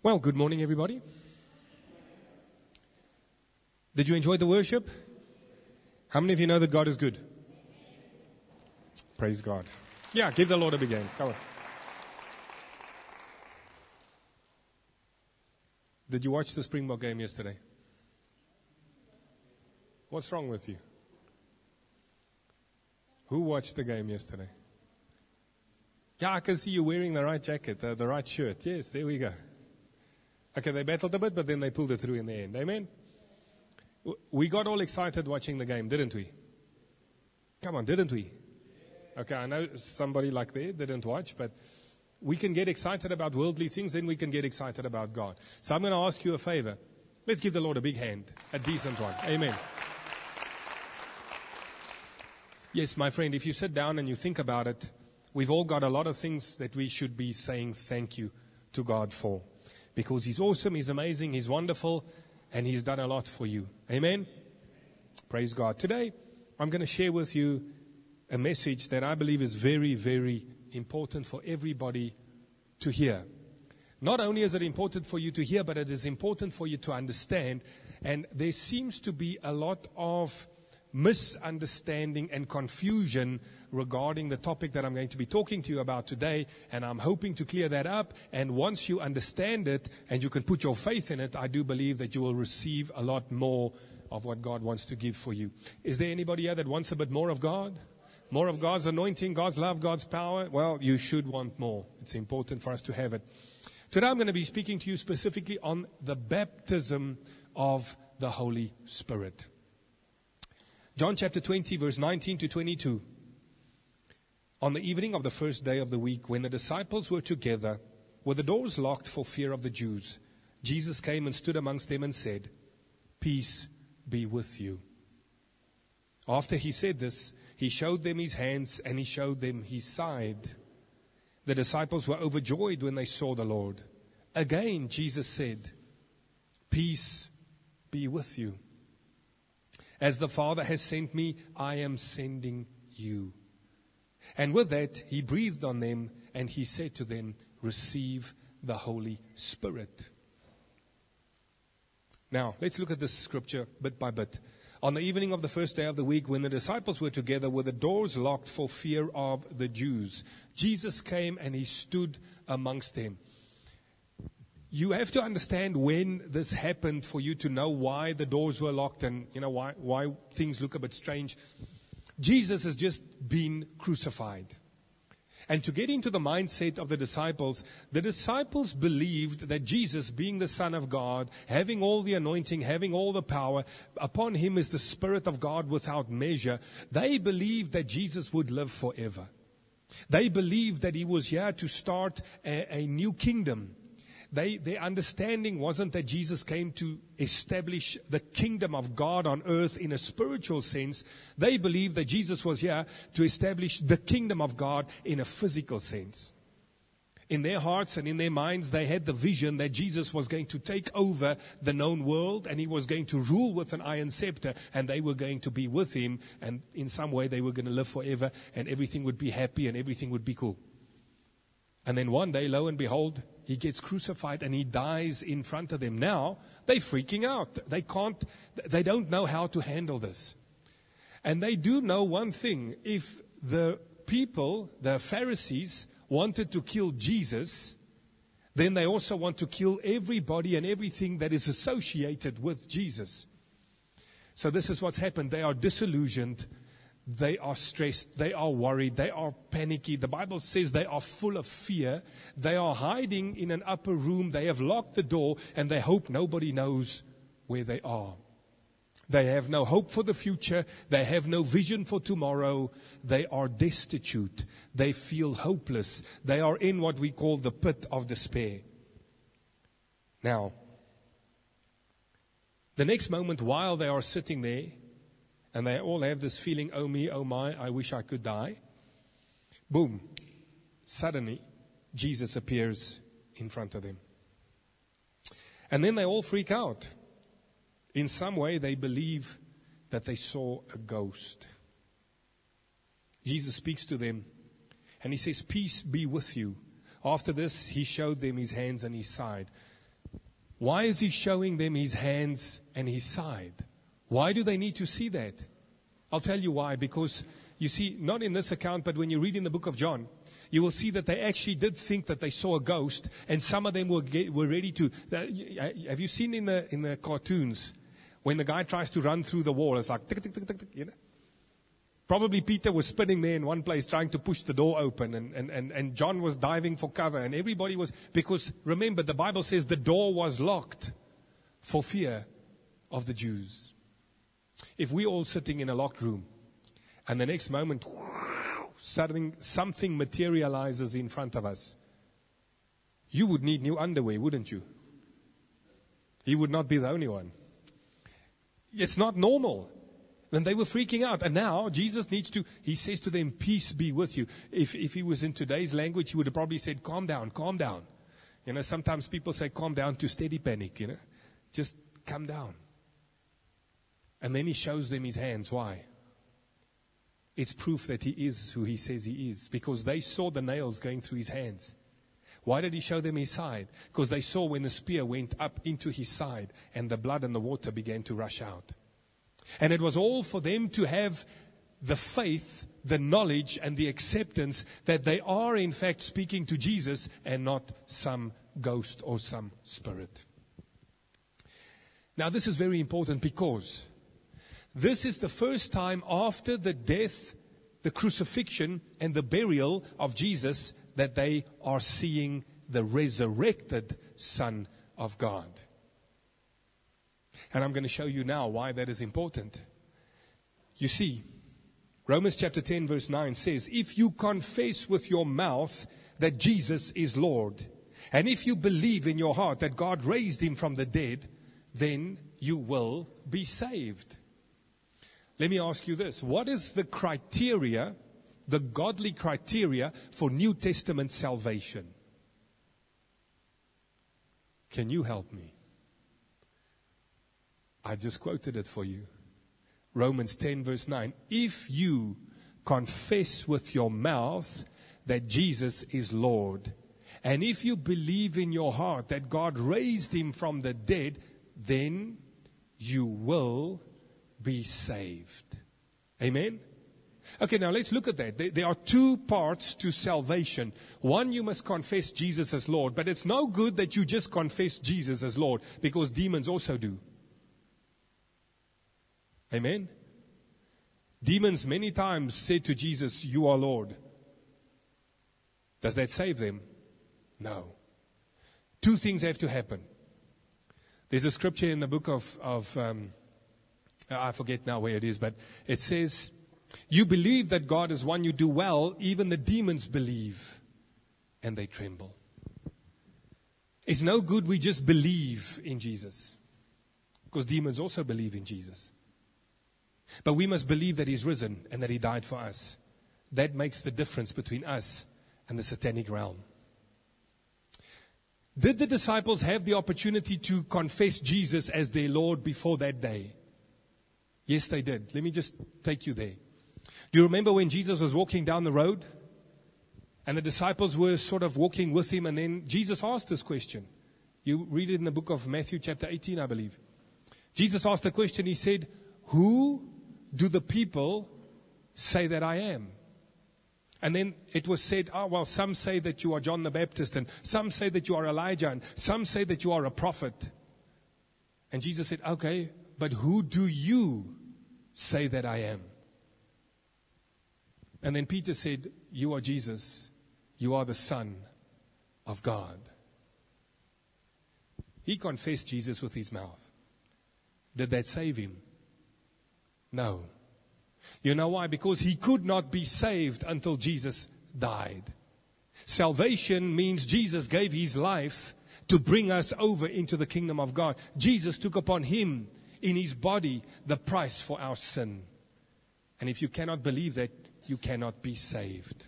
Well, good morning, everybody. Did you enjoy the worship? How many of you know that God is good? Praise God. Yeah, give the Lord a big hand. Come on. Did you watch the Springbok game yesterday? What's wrong with you? Who watched the game yesterday? Yeah, I can see you wearing the right jacket, the right shirt. Yes, there we go. Okay, they battled a bit, but then they pulled it through in the end. Amen? We got all excited watching the game, didn't we? Come on, didn't we? Okay, I know somebody like there didn't watch, but we can get excited about worldly things, then we can get excited about God. So I'm going to ask you a favor. Let's give the Lord a big hand, a decent one. Amen. Yes, my friend, if you sit down and you think about it, we've all got a lot of things that we should be saying thank you to God for. Because He's awesome, He's amazing, He's wonderful, and He's done a lot for you. Amen? Praise God. Today, I'm going to share with you a message that I believe is very, very important for everybody to hear. Not only is it important for you to hear, but it is important for you to understand. And there seems to be a lot of misunderstanding and confusion regarding the topic that I'm going to be talking to you about today, and I'm hoping to clear that up. And once you understand it and you can put your faith in it, I do believe that you will receive a lot more of what God wants to give for you. Is there anybody here that wants a bit more of God? More of God's anointing, God's love, God's power? Well, you should want more. It's important for us to have it. Today I'm going to be speaking to you specifically on the baptism of the Holy Spirit. John chapter 20, verse 19 to 22. On the evening of the first day of the week, when the disciples were together, with the doors locked for fear of the Jews, Jesus came and stood amongst them and said, "Peace be with you." After he said this, he showed them his hands and he showed them his side. The disciples were overjoyed when they saw the Lord. Again, Jesus said, "Peace be with you. As the Father has sent me, I am sending you." And with that, he breathed on them and he said to them, "Receive the Holy Spirit." Now, let's look at this scripture bit by bit. On the evening of the first day of the week, when the disciples were together with the doors locked for fear of the Jews, Jesus came and he stood amongst them. You have to understand when this happened for you to know why the doors were locked and why things look a bit strange. Jesus has just been crucified. And to get into the mindset of the disciples believed that Jesus, being the Son of God, having all the anointing, having all the power, upon him is the Spirit of God without measure. They believed that Jesus would live forever. They believed that he was here to start a new kingdom. Their understanding wasn't that Jesus came to establish the kingdom of God on earth in a spiritual sense. They believed that Jesus was here to establish the kingdom of God in a physical sense. In their hearts and in their minds, they had the vision that Jesus was going to take over the known world and he was going to rule with an iron scepter and they were going to be with him, and in some way they were going to live forever and everything would be happy and everything would be cool. And then one day, lo and behold, he gets crucified and he dies in front of them. Now, they're freaking out. They don't know how to handle this. And they do know one thing. If the people, the Pharisees, wanted to kill Jesus, then they also want to kill everybody and everything that is associated with Jesus. So this is what's happened. They are disillusioned. They are stressed, they are worried, they are panicky. The Bible says they are full of fear. They are hiding in an upper room. They have locked the door and they hope nobody knows where they are. They have no hope for the future. They have no vision for tomorrow. They are destitute. They feel hopeless. They are in what we call the pit of despair. Now, the next moment while they are sitting there, and they all have this feeling, oh me, oh my, I wish I could die. Boom. Suddenly, Jesus appears in front of them. And then they all freak out. In some way, they believe that they saw a ghost. Jesus speaks to them, and he says, "Peace be with you." After this, he showed them his hands and his side. Why is he showing them his hands and his side? Why do they need to see that? I'll tell you why. Because, you see, not in this account, but when you read in the book of John, you will see that they actually did think that they saw a ghost, and some of them were ready to. Have you seen in the cartoons when the guy tries to run through the wall? It's like tick, tick, tick, tick, tick, you know. Probably Peter was spinning there in one place trying to push the door open, and John was diving for cover, and everybody was, because remember the Bible says the door was locked for fear of the Jews. If we're all sitting in a locked room, and the next moment, something materializes in front of us, you would need new underwear, wouldn't you? He would not be the only one. It's not normal. And they were freaking out. And now Jesus he says to them, peace be with you. If he was in today's language, he would have probably said, calm down, calm down. You know, sometimes people say calm down to steady panic, you know. Just calm down. And then he shows them his hands. Why? It's proof that he is who he says he is. Because they saw the nails going through his hands. Why did he show them his side? Because they saw when the spear went up into his side and the blood and the water began to rush out. And it was all for them to have the faith, the knowledge, and the acceptance that they are in fact speaking to Jesus and not some ghost or some spirit. Now this is very important because this is the first time after the death, the crucifixion, and the burial of Jesus that they are seeing the resurrected Son of God. And I'm going to show you now why that is important. You see, Romans chapter 10 verse 9 says, if you confess with your mouth that Jesus is Lord, and if you believe in your heart that God raised him from the dead, then you will be saved. Let me ask you this. What is the criteria, the godly criteria for New Testament salvation? Can you help me? I just quoted it for you. Romans 10 verse 9. If you confess with your mouth that Jesus is Lord, and if you believe in your heart that God raised him from the dead, then you will be saved. Amen? Okay, now let's look at that. There are two parts to salvation. One, you must confess Jesus as Lord, but it's no good that you just confess Jesus as Lord, because demons also do. Amen? Demons many times said to Jesus, you are Lord. Does that save them? No. Two things have to happen. There's a scripture in the book of I forget now where it is, but it says, you believe that God is one, you do well, even the demons believe, and they tremble. It's no good we just believe in Jesus, because demons also believe in Jesus. But we must believe that he's risen and that he died for us. That makes the difference between us and the satanic realm. Did the disciples have the opportunity to confess Jesus as their Lord before that day? Yes, they did. Let me just take you there. Do you remember when Jesus was walking down the road? And the disciples were sort of walking with him, and then Jesus asked this question. You read it in the book of Matthew chapter 18, I believe. Jesus asked the question, he said, who do the people say that I am? And then it was said, well, some say that you are John the Baptist, and some say that you are Elijah, and some say that you are a prophet. And Jesus said, okay, but who do you say that I am? And then Peter said, you are Jesus. You are the Son of God. He confessed Jesus with his mouth. Did that save him? No. You know why? Because he could not be saved until Jesus died. Salvation means Jesus gave his life to bring us over into the kingdom of God. Jesus took upon him in his body the price for our sin. And if you cannot believe that, you cannot be saved.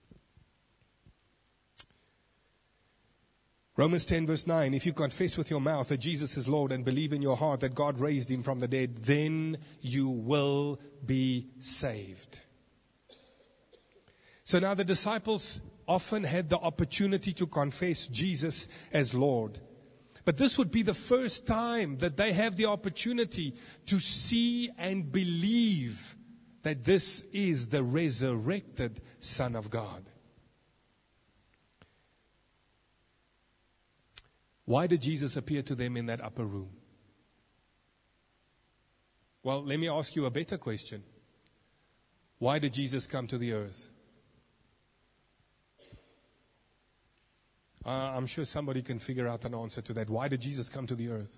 Romans 10 verse 9, if you confess with your mouth that Jesus is Lord and believe in your heart that God raised him from the dead, then you will be saved. So now the disciples often had the opportunity to confess Jesus as Lord. But this would be the first time that they have the opportunity to see and believe that this is the resurrected Son of God. Why did Jesus appear to them in that upper room? Well, let me ask you a better question. Why did Jesus come to the earth? I'm sure somebody can figure out an answer to that. Why did Jesus come to the earth?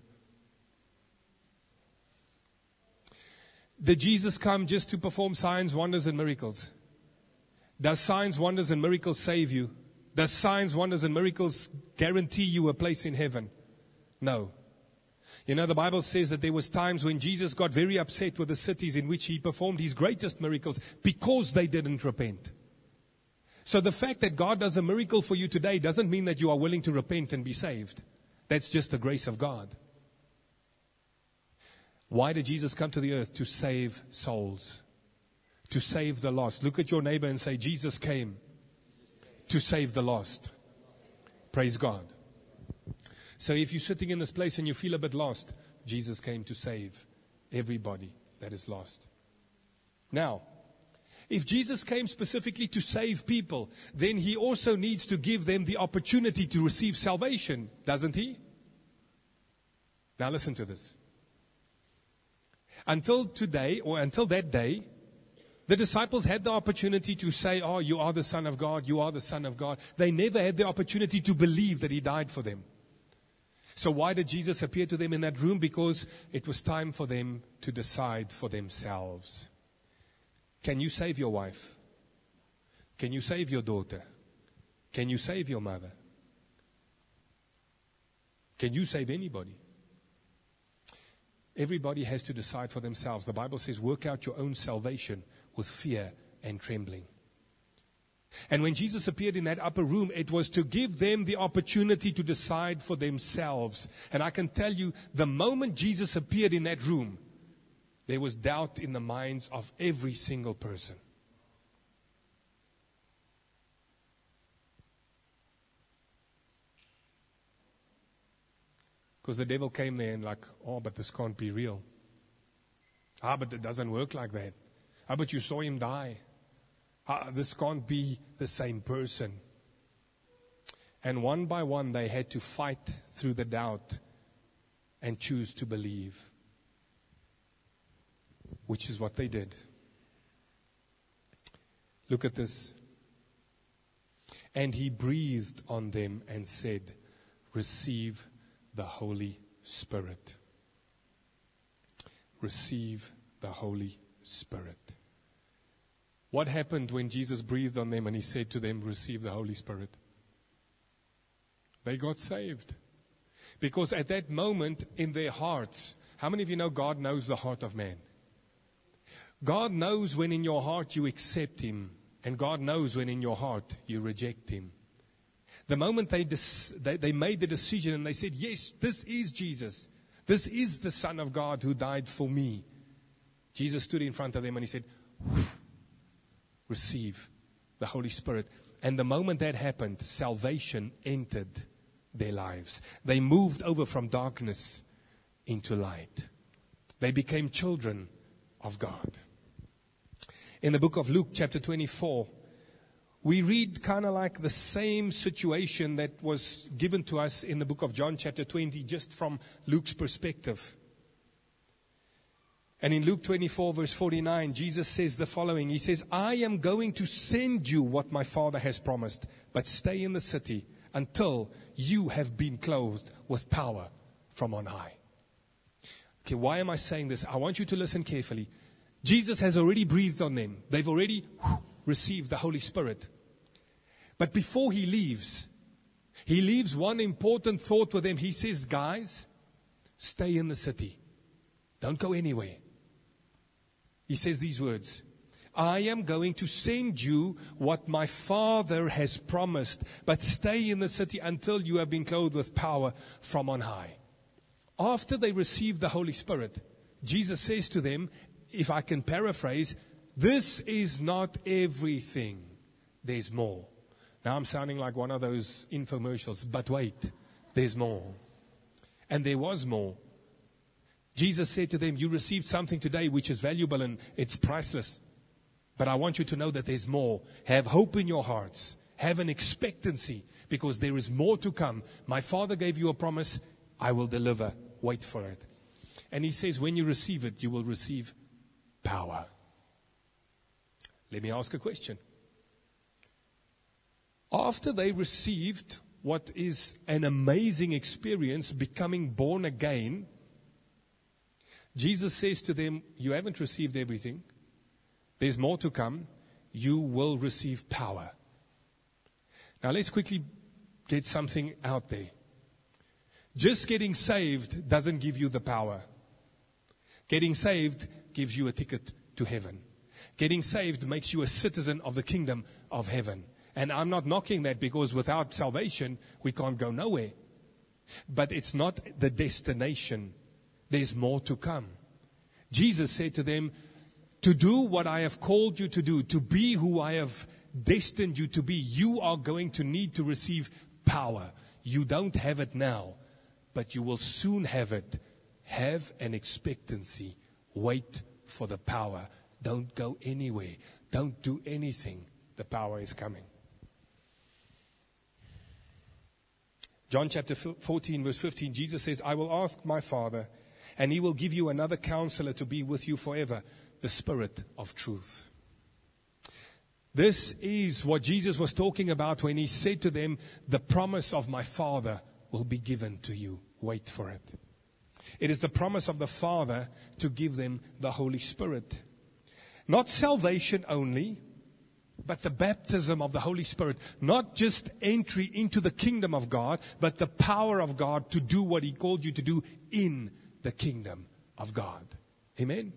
Did Jesus come just to perform signs, wonders, and miracles? Does signs, wonders, and miracles save you? Does signs, wonders, and miracles guarantee you a place in heaven? No. You know, the Bible says that there was times when Jesus got very upset with the cities in which he performed his greatest miracles because they didn't repent. So the fact that God does a miracle for you today doesn't mean that you are willing to repent and be saved. That's just the grace of God. Why did Jesus come to the earth? To save souls. To save the lost. Look at your neighbor and say, Jesus came to save the lost. Praise God. So if you're sitting in this place and you feel a bit lost, Jesus came to save everybody that is lost. Now, if Jesus came specifically to save people, then he also needs to give them the opportunity to receive salvation, doesn't he? Now listen to this. Until today, or until that day, the disciples had the opportunity to say, oh, you are the Son of God, you are the Son of God. They never had the opportunity to believe that he died for them. So why did Jesus appear to them in that room? Because it was time for them to decide for themselves. Can you save your wife? Can you save your daughter? Can you save your mother? Can you save anybody? Everybody has to decide for themselves. The Bible says, work out your own salvation with fear and trembling. And when Jesus appeared in that upper room, it was to give them the opportunity to decide for themselves. And I can tell you, the moment Jesus appeared in that room, there was doubt in the minds of every single person. Because the devil came there and like, oh, but this can't be real. But it doesn't work like that. But you saw him die. This can't be the same person. And one by one, they had to fight through the doubt and choose to believe. Which is what they did. Look at this. And he breathed on them and said, receive the Holy Spirit. Receive the Holy Spirit. What happened when Jesus breathed on them and he said to them, receive the Holy Spirit? They got saved. Because at that moment in their hearts, how many of you know God knows the heart of man? God knows when in your heart you accept him, and God knows when in your heart you reject him. The moment they made the decision and they said, yes, this is Jesus. This is the Son of God who died for me. Jesus stood in front of them and he said, receive the Holy Spirit. And the moment that happened, salvation entered their lives. They moved over from darkness into light. They became children of God. In the book of Luke, chapter 24, we read kind of like the same situation that was given to us in the book of John, chapter 20, just from Luke's perspective. And in Luke 24, verse 49, Jesus says the following. He says, I am going to send you what my Father has promised, but stay in the city until you have been clothed with power from on high. Okay, why am I saying this? I want you to listen carefully. Jesus has already breathed on them. They've already received the Holy Spirit. But before he leaves one important thought with them. He says, guys, stay in the city. Don't go anywhere. He says these words, I am going to send you what my Father has promised, but stay in the city until you have been clothed with power from on high. After they received the Holy Spirit, Jesus says to them, if I can paraphrase, this is not everything. There's more. Now I'm sounding like one of those infomercials, but wait, there's more. And there was more. Jesus said to them, you received something today which is valuable and it's priceless. But I want you to know that there's more. Have hope in your hearts. Have an expectancy, because there is more to come. My Father gave you a promise. I will deliver. Wait for it. And he says, when you receive it, you will receive power. Let me ask a question. After they received what is an amazing experience, becoming born again, Jesus says to them, you haven't received everything. There's more to come. You will receive power. Now let's quickly get something out there. Just getting saved doesn't give you the power. Getting saved gives you a ticket to heaven. Getting saved makes you a citizen of the kingdom of heaven. And I'm not knocking that, because without salvation, we can't go nowhere. But it's not the destination. There's more to come. Jesus said to them, to do what I have called you to do, to be who I have destined you to be, you are going to need to receive power. You don't have it now, but you will soon have it. Have an expectancy. Wait for the power. Don't go anywhere. Don't do anything. The power is coming. John chapter 14, verse 15, Jesus says, I will ask my Father, and he will give you another counselor to be with you forever, the Spirit of truth. This is what Jesus was talking about when he said to them, the promise of my Father will be given to you. Wait for it. It is the promise of the Father to give them the Holy Spirit. Not salvation only, but the baptism of the Holy Spirit. Not just entry into the kingdom of God, but the power of God to do what he called you to do in the kingdom of God. Amen?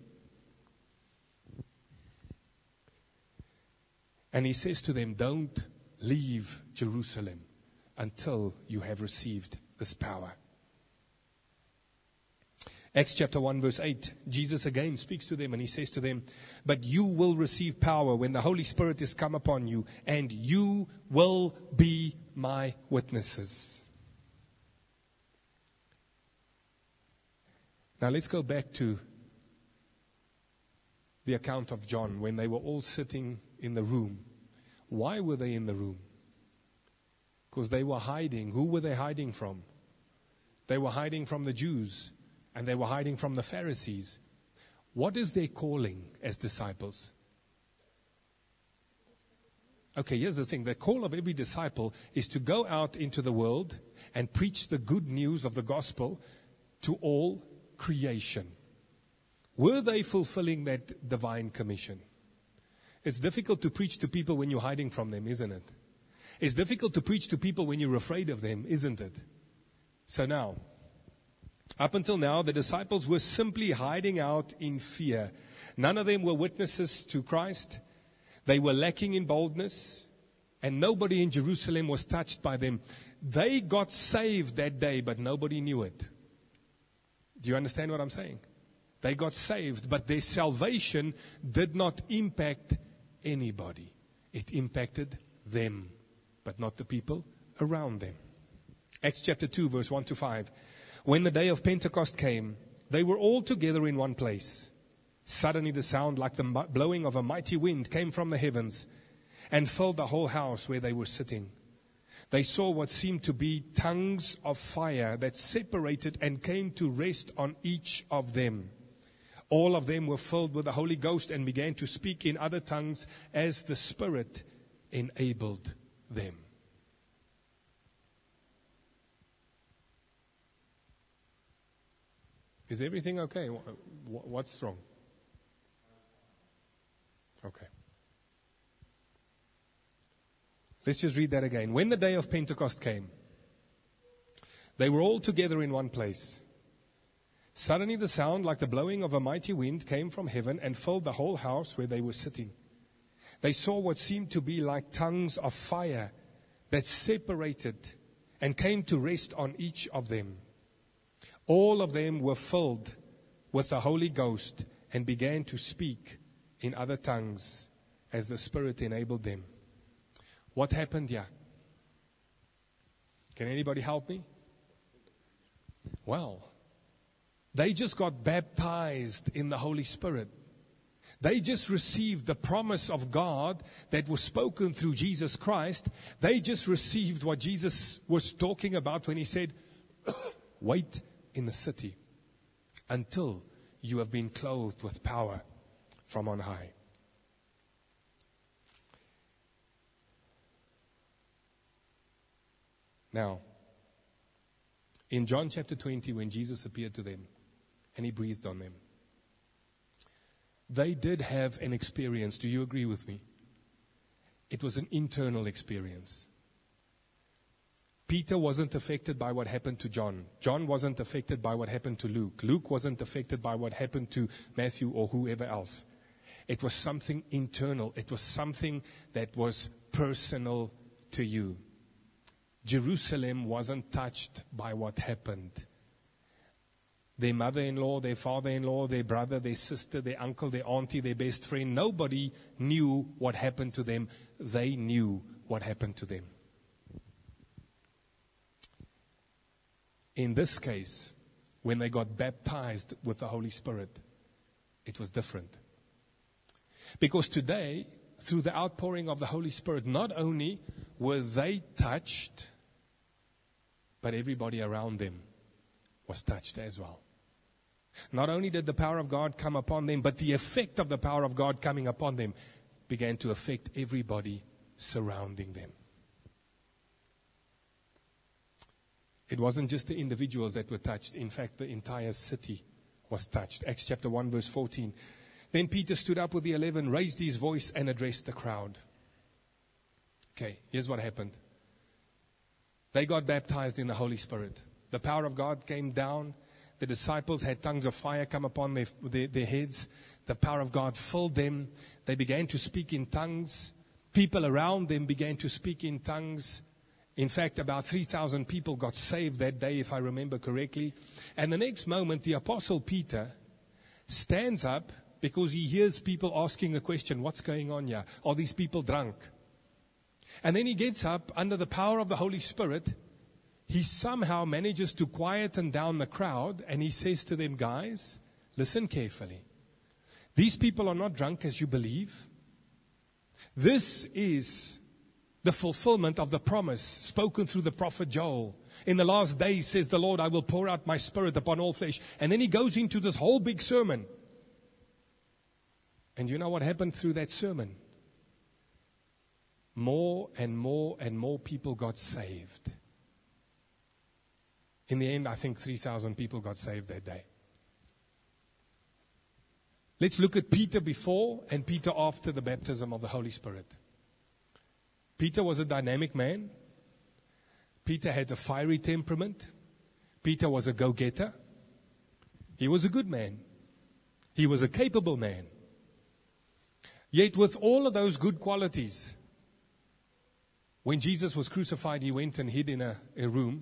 And he says to them, don't leave Jerusalem until you have received this power. Acts chapter 1 verse 8, Jesus again speaks to them and he says to them, but you will receive power when the Holy Spirit is come upon you, and you will be my witnesses. Now let's go back to the account of John when they were all sitting in the room. Why were they in the room? Because they were hiding. Who were they hiding from? They were hiding from the Jews, and they were hiding from the Pharisees. What is their calling as disciples? Okay, here's the thing. The call of every disciple is to go out into the world and preach the good news of the gospel to all creation. Were they fulfilling that divine commission? It's difficult to preach to people when you're hiding from them, isn't it? It's difficult to preach to people when you're afraid of them, isn't it? So now, up until now, the disciples were simply hiding out in fear. None of them were witnesses to Christ. They were lacking in boldness, and nobody in Jerusalem was touched by them. They got saved that day, but nobody knew it. Do you understand what I'm saying? They got saved, but their salvation did not impact anybody. It impacted them, but not the people around them. Acts chapter 2, verse 1 to 5. When the day of Pentecost came, they were all together in one place. Suddenly the sound like the blowing of a mighty wind came from the heavens and filled the whole house where they were sitting. They saw what seemed to be tongues of fire that separated and came to rest on each of them. All of them were filled with the Holy Ghost and began to speak in other tongues as the Spirit enabled them. Is everything okay? What's wrong? Okay. Let's just read that again. When the day of Pentecost came, they were all together in one place. Suddenly the sound like the blowing of a mighty wind came from heaven and filled the whole house where they were sitting. They saw what seemed to be like tongues of fire that separated and came to rest on each of them. All of them were filled with the Holy Ghost and began to speak in other tongues as the Spirit enabled them. What happened here? Can anybody help me? Well, they just got baptized in the Holy Spirit. They just received the promise of God that was spoken through Jesus Christ. They just received what Jesus was talking about when he said, wait in the city until you have been clothed with power from on high. Now, in John chapter 20, when Jesus appeared to them and he breathed on them, they did have an experience. Do you agree with me? It was an internal experience. Peter wasn't affected by what happened to John. John wasn't affected by what happened to Luke. Luke wasn't affected by what happened to Matthew or whoever else. It was something internal. It was something that was personal to you. Jerusalem wasn't touched by what happened. Their mother-in-law, their father-in-law, their brother, their sister, their uncle, their auntie, their best friend, nobody knew what happened to them. They knew what happened to them. In this case, when they got baptized with the Holy Spirit, it was different. Because today, through the outpouring of the Holy Spirit, not only were they touched, but everybody around them was touched as well. Not only did the power of God come upon them, but the effect of the power of God coming upon them began to affect everybody surrounding them. It wasn't just the individuals that were touched. In fact, the entire city was touched. Acts chapter 1, verse 14. Then Peter stood up with the 11, raised his voice, and addressed the crowd. Okay, here's what happened. They got baptized in the Holy Spirit. The power of God came down. The disciples had tongues of fire come upon their heads. The power of God filled them. They began to speak in tongues. People around them began to speak in tongues. In fact, about 3,000 people got saved that day, if I remember correctly. And the next moment, the Apostle Peter stands up because he hears people asking a question, what's going on here? Are these people drunk? And then he gets up under the power of the Holy Spirit. He somehow manages to quieten down the crowd, and he says to them, guys, listen carefully. These people are not drunk as you believe. This is the fulfillment of the promise spoken through the prophet Joel. In the last days, says the Lord, I will pour out my spirit upon all flesh. And then he goes into this whole big sermon. And you know what happened through that sermon? More and more and more people got saved. In the end, I think 3,000 people got saved that day. Let's look at Peter before and Peter after the baptism of the Holy Spirit. Peter was a dynamic man. Peter had a fiery temperament. Peter was a go-getter. He was a good man. He was a capable man. Yet with all of those good qualities, when Jesus was crucified, he went and hid in a room.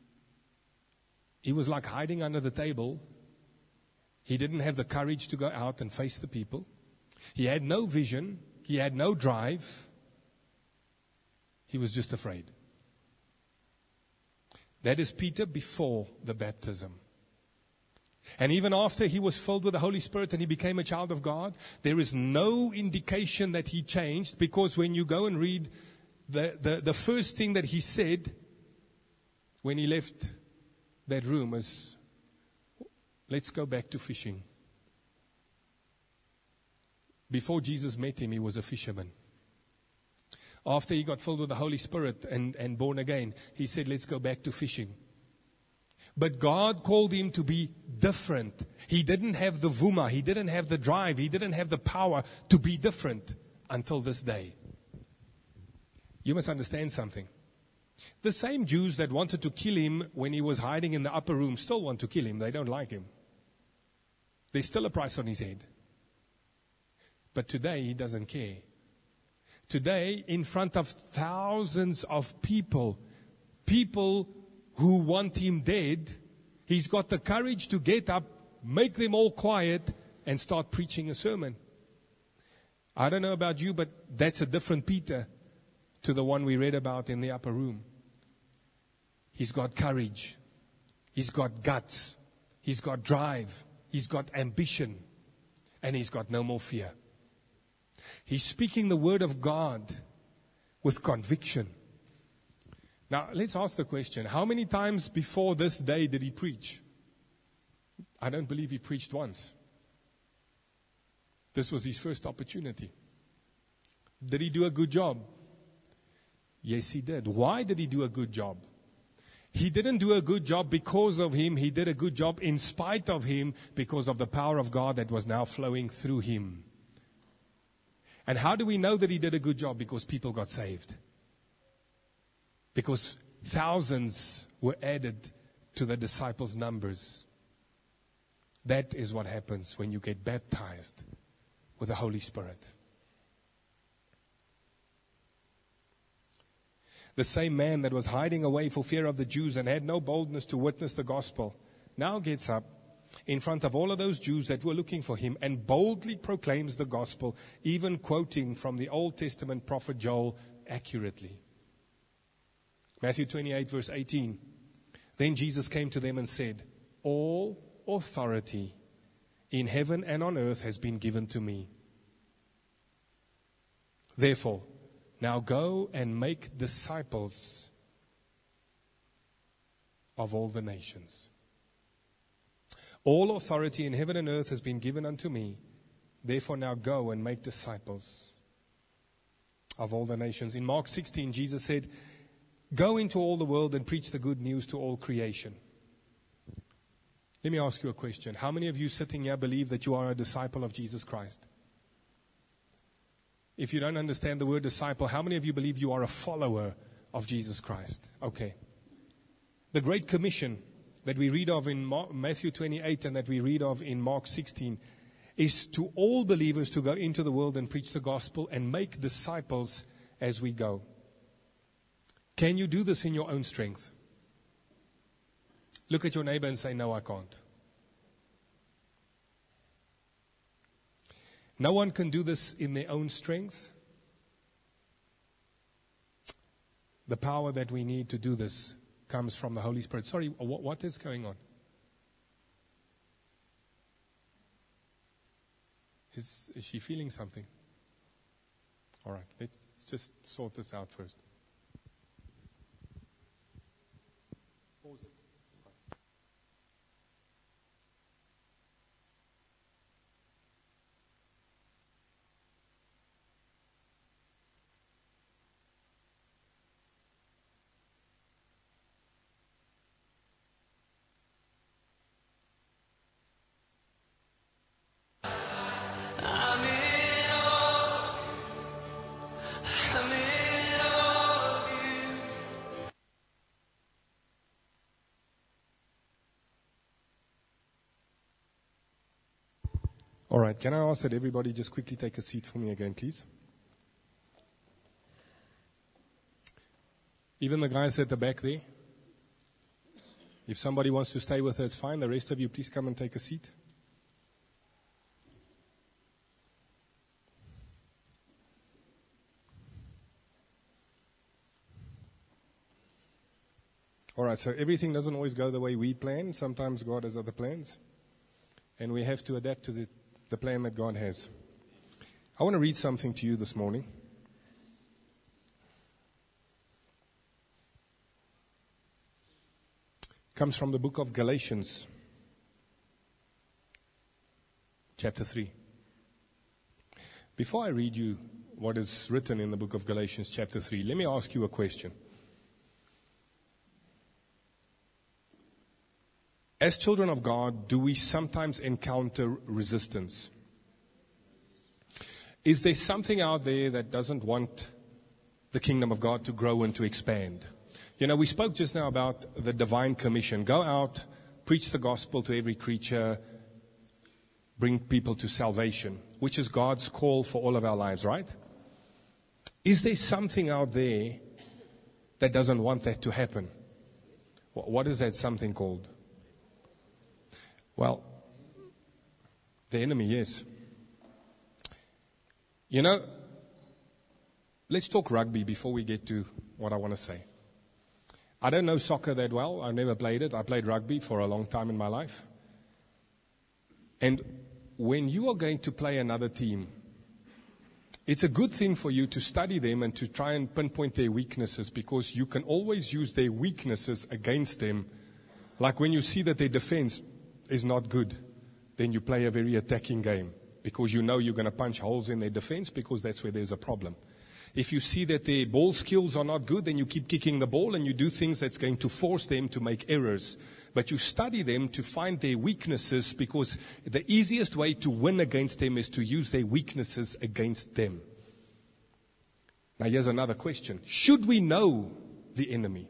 He was like hiding under the table. He didn't have the courage to go out and face the people. He had no vision. He had no drive. He was just afraid. That is Peter before the baptism. And even after he was filled with the Holy Spirit and he became a child of God, there is no indication that he changed, because when you go and read the first thing that he said when he left that room is, let's go back to fishing. Before Jesus met him, he was a fisherman. After he got filled with the Holy Spirit and born again, he said, let's go back to fishing. But God called him to be different. He didn't have the vuma. He didn't have the drive. He didn't have the power to be different until this day. You must understand something. The same Jews that wanted to kill him when he was hiding in the upper room still want to kill him. They don't like him. There's still a price on his head. But today he doesn't care. Today, in front of thousands of people who want him dead, he's got the courage to get up, make them all quiet, and start preaching a sermon. I don't know about you, but that's a different Peter to the one we read about in the upper room. He's got courage. He's got guts. He's got drive. He's got ambition. And he's got no more fear. He's speaking the word of God with conviction. Now, let's ask the question, how many times before this day did he preach? I don't believe he preached once. This was his first opportunity. Did he do a good job? Yes, he did. Why did he do a good job? He didn't do a good job because of him. He did a good job in spite of him because of the power of God that was now flowing through him. And how do we know that he did a good job? Because people got saved. Because thousands were added to the disciples' numbers. That is what happens when you get baptized with the Holy Spirit. The same man that was hiding away for fear of the Jews and had no boldness to witness the gospel now gets up in front of all of those Jews that were looking for him and boldly proclaims the gospel, even quoting from the Old Testament prophet Joel accurately. Matthew 28 verse 18. Then Jesus came to them and said, all authority in heaven and on earth has been given to me. Therefore, now go and make disciples of all the nations. All authority in heaven and earth has been given unto me. Therefore now go and make disciples of all the nations. In Mark 16, Jesus said, go into all the world and preach the good news to all creation. Let me ask you a question. How many of you sitting here believe that you are a disciple of Jesus Christ? If you don't understand the word disciple, how many of you believe you are a follower of Jesus Christ? Okay. The Great Commission that we read of in Matthew 28 and that we read of in Mark 16 is to all believers to go into the world and preach the gospel and make disciples as we go. Can you do this in your own strength? Look at your neighbor and say, no, I can't. No one can do this in their own strength. The power that we need to do this comes from the Holy Spirit. Sorry, what is going on? Is she feeling something? All right, let's just sort this out first. Pause it. It's fine. All right, can I ask that everybody just quickly take a seat for me again, please? Even the guys at the back there. If somebody wants to stay with us, it's fine. The rest of you, please come and take a seat. All right, so everything doesn't always go the way we plan. Sometimes God has other plans. And we have to adapt to the plan that God has. I want to read something to you this morning. It comes from the book of Galatians, chapter 3. Before I read you what is written in the book of Galatians, chapter 3, let me ask you a question. As children of God, do we sometimes encounter resistance? Is there something out there that doesn't want the kingdom of God to grow and to expand? You know, we spoke just now about the divine commission. Go out, preach the gospel to every creature, bring people to salvation, which is God's call for all of our lives, right? Is there something out there that doesn't want that to happen? What is that something called? Well, the enemy, yes. You know, let's talk rugby before we get to what I want to say. I don't know soccer that well. I've never played it. I played rugby for a long time in my life. And when you are going to play another team, it's a good thing for you to study them and to try and pinpoint their weaknesses, because you can always use their weaknesses against them. Like when you see that their defense is not good, then you play a very attacking game, because you know you're going to punch holes in their defense, because that's where there's a problem. If you see that their ball skills are not good, then you keep kicking the ball and you do things that's going to force them to make errors. But you study them to find their weaknesses, because the easiest way to win against them is to use their weaknesses against them. Now here's another question. Should we know the enemy?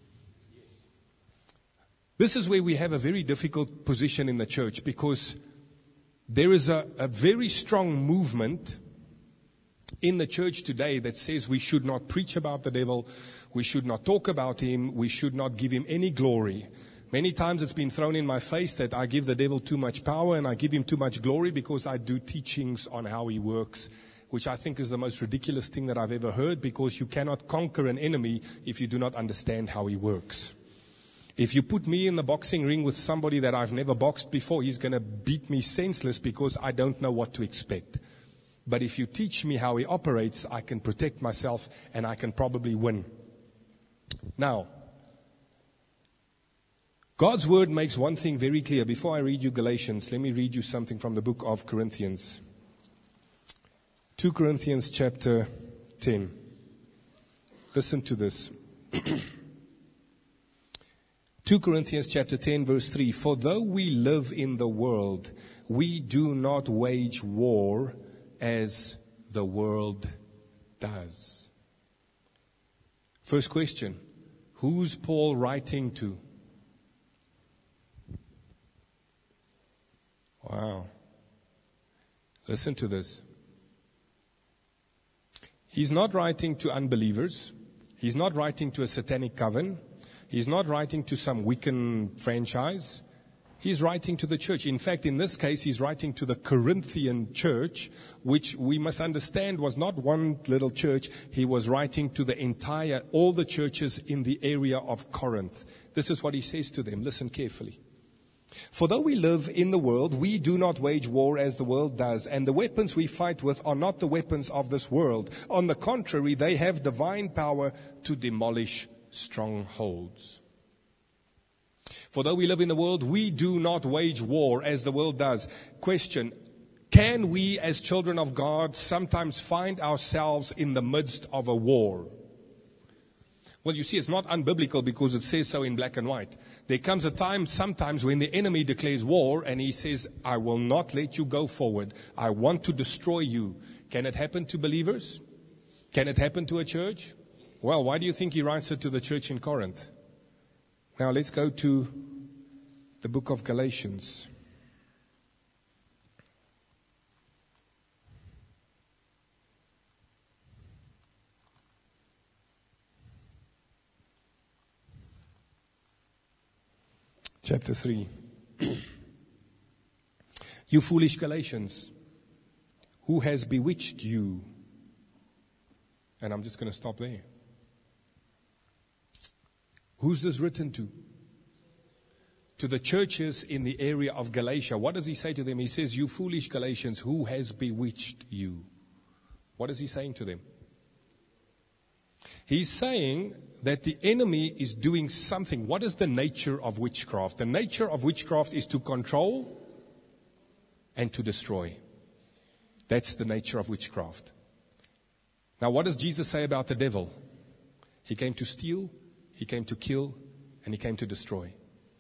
This is where we have a very difficult position in the church, because there is a very strong movement in the church today that says we should not preach about the devil, we should not talk about him, we should not give him any glory. Many times it's been thrown in my face that I give the devil too much power and I give him too much glory because I do teachings on how he works, which I think is the most ridiculous thing that I've ever heard, because you cannot conquer an enemy if you do not understand how he works. If you put me in the boxing ring with somebody that I've never boxed before, he's going to beat me senseless because I don't know what to expect. But if you teach me how he operates, I can protect myself and I can probably win. Now, God's word makes one thing very clear. Before I read you Galatians, let me read you something from the book of Corinthians. 2 Corinthians chapter 10. Listen to this. 2 Corinthians chapter 10 verse 3. For though we live in the world, we do not wage war as the world does. First question. Who's Paul writing to? Wow. Listen to this. He's not writing to unbelievers. He's not writing to a satanic coven. He's not writing to some Wiccan franchise. He's writing to the church. In fact, in this case, he's writing to the Corinthian church, which we must understand was not one little church. He was writing to all the churches in the area of Corinth. This is what he says to them. Listen carefully. For though we live in the world, we do not wage war as the world does, and the weapons we fight with are not the weapons of this world. On the contrary, they have divine power to demolish strongholds. For though we live in the world, we do not wage war as the world does. Question, can we as children of God sometimes find ourselves in the midst of a war? Well, you see, it's not unbiblical because it says so in black and white. There comes a time sometimes when the enemy declares war and he says, I will not let you go forward. I want to destroy you. Can it happen to believers? Can it happen to a church? Well, why do you think he writes it to the church in Corinth? Now let's go to the book of Galatians. Chapter 3. You foolish Galatians, who has bewitched you? And I'm just going to stop there. Who's this written to? To the churches in the area of Galatia. What does he say to them? He says, you foolish Galatians, who has bewitched you? What is he saying to them? He's saying that the enemy is doing something. What is the nature of witchcraft? The nature of witchcraft is to control and to destroy. That's the nature of witchcraft. Now, what does Jesus say about the devil? He came to steal, he came to kill, and he came to destroy.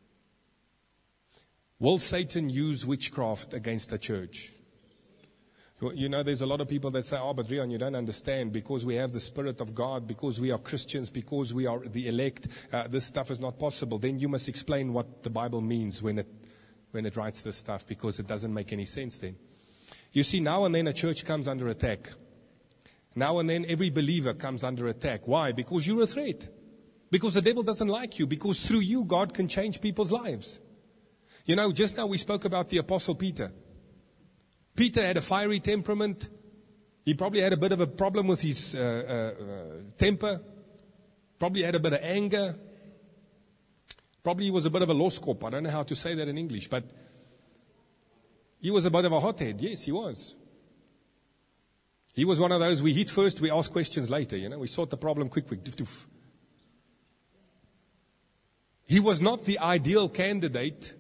Will Satan use witchcraft against the church? You know, there's a lot of people that say, oh, but Rion, you don't understand. Because we have the Spirit of God, because we are Christians, because we are the elect, this stuff is not possible. Then you must explain what the Bible means when it writes this stuff, because it doesn't make any sense then. You see, now and then a church comes under attack. Now and then every believer comes under attack. Why? Because you're a threat. Because the devil doesn't like you. Because through you, God can change people's lives. You know, just now we spoke about the Apostle Peter. Peter had a fiery temperament. He probably had a bit of a problem with his temper. Probably had a bit of anger. Probably he was a bit of a lost cop. I don't know how to say that in English, but he was a bit of a hothead. Yes, he was. He was one of those, we hit first, we ask questions later. We sort the problem quick. Doof, doof. He was not the ideal candidate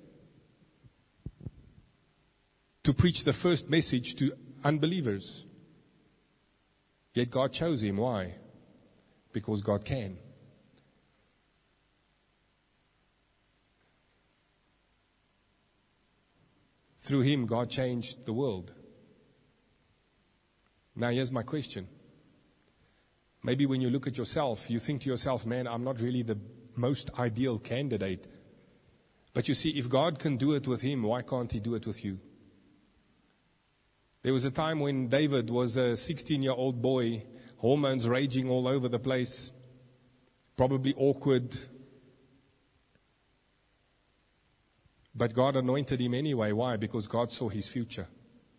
to preach the first message to unbelievers. Yet God chose him. Why? Because God can. Through him, God changed the world. Now, here's my question. Maybe when you look at yourself, you think to yourself, man, I'm not really the most ideal candidate. But you see, if God can do it with him, why can't he do it with you? There was a time when David was a 16-year-old boy, hormones raging all over the place, probably awkward. But God anointed him anyway. Why? Because God saw his future.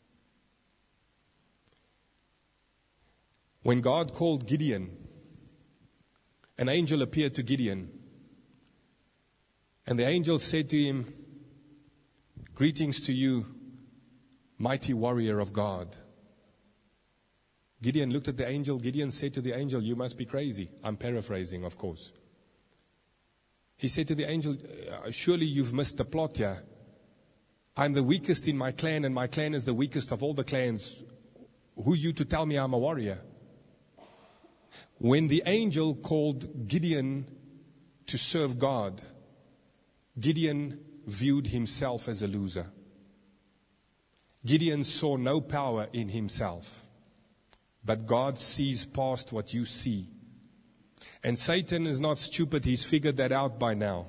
When God called Gideon, an angel appeared to Gideon. And the angel said to him, "Greetings to you, mighty warrior of God." Gideon looked at the angel. Gideon said to the angel, "You must be crazy." I'm paraphrasing, of course. He said to the angel, "Surely you've missed the plot here. I'm the weakest in my clan, and my clan is the weakest of all the clans. Who are you to tell me I'm a warrior?" When the angel called Gideon to serve God, Gideon viewed himself as a loser. Gideon saw no power in himself. But God sees past what you see. And Satan is not stupid. He's figured that out by now.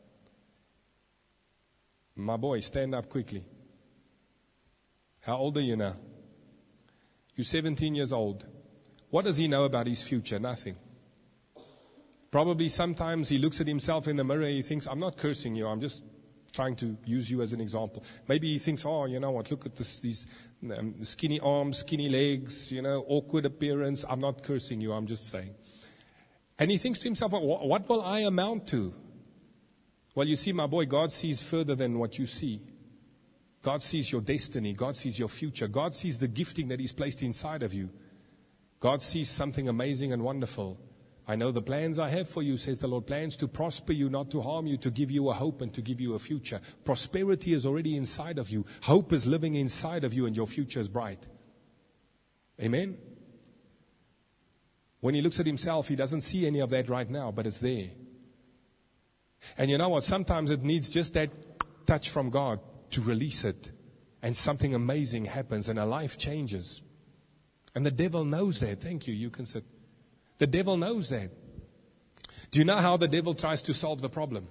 My boy, stand up quickly. How old are you now? You're 17 years old. What does he know about his future? Nothing. Probably sometimes he looks at himself in the mirror and he thinks, I'm not cursing you, I'm just trying to use you as an example. Maybe he thinks, oh, you know what, look at these skinny arms, skinny legs, awkward appearance. I'm not cursing you, I'm just saying. And he thinks to himself, what will I amount to? Well, you see, my boy, God sees further than what you see. God sees your destiny. God sees your future. God sees the gifting that He's placed inside of you. God sees something amazing and wonderful. I know the plans I have for you, says the Lord, plans to prosper you, not to harm you, to give you a hope and to give you a future. Prosperity is already inside of you. Hope is living inside of you, and your future is bright. Amen? When he looks at himself, he doesn't see any of that right now, but it's there. And you know what? Sometimes it needs just that touch from God to release it. And something amazing happens and a life changes. And the devil knows that. Thank you. You can sit. The devil knows that. Do you know how the devil tries to solve the problem?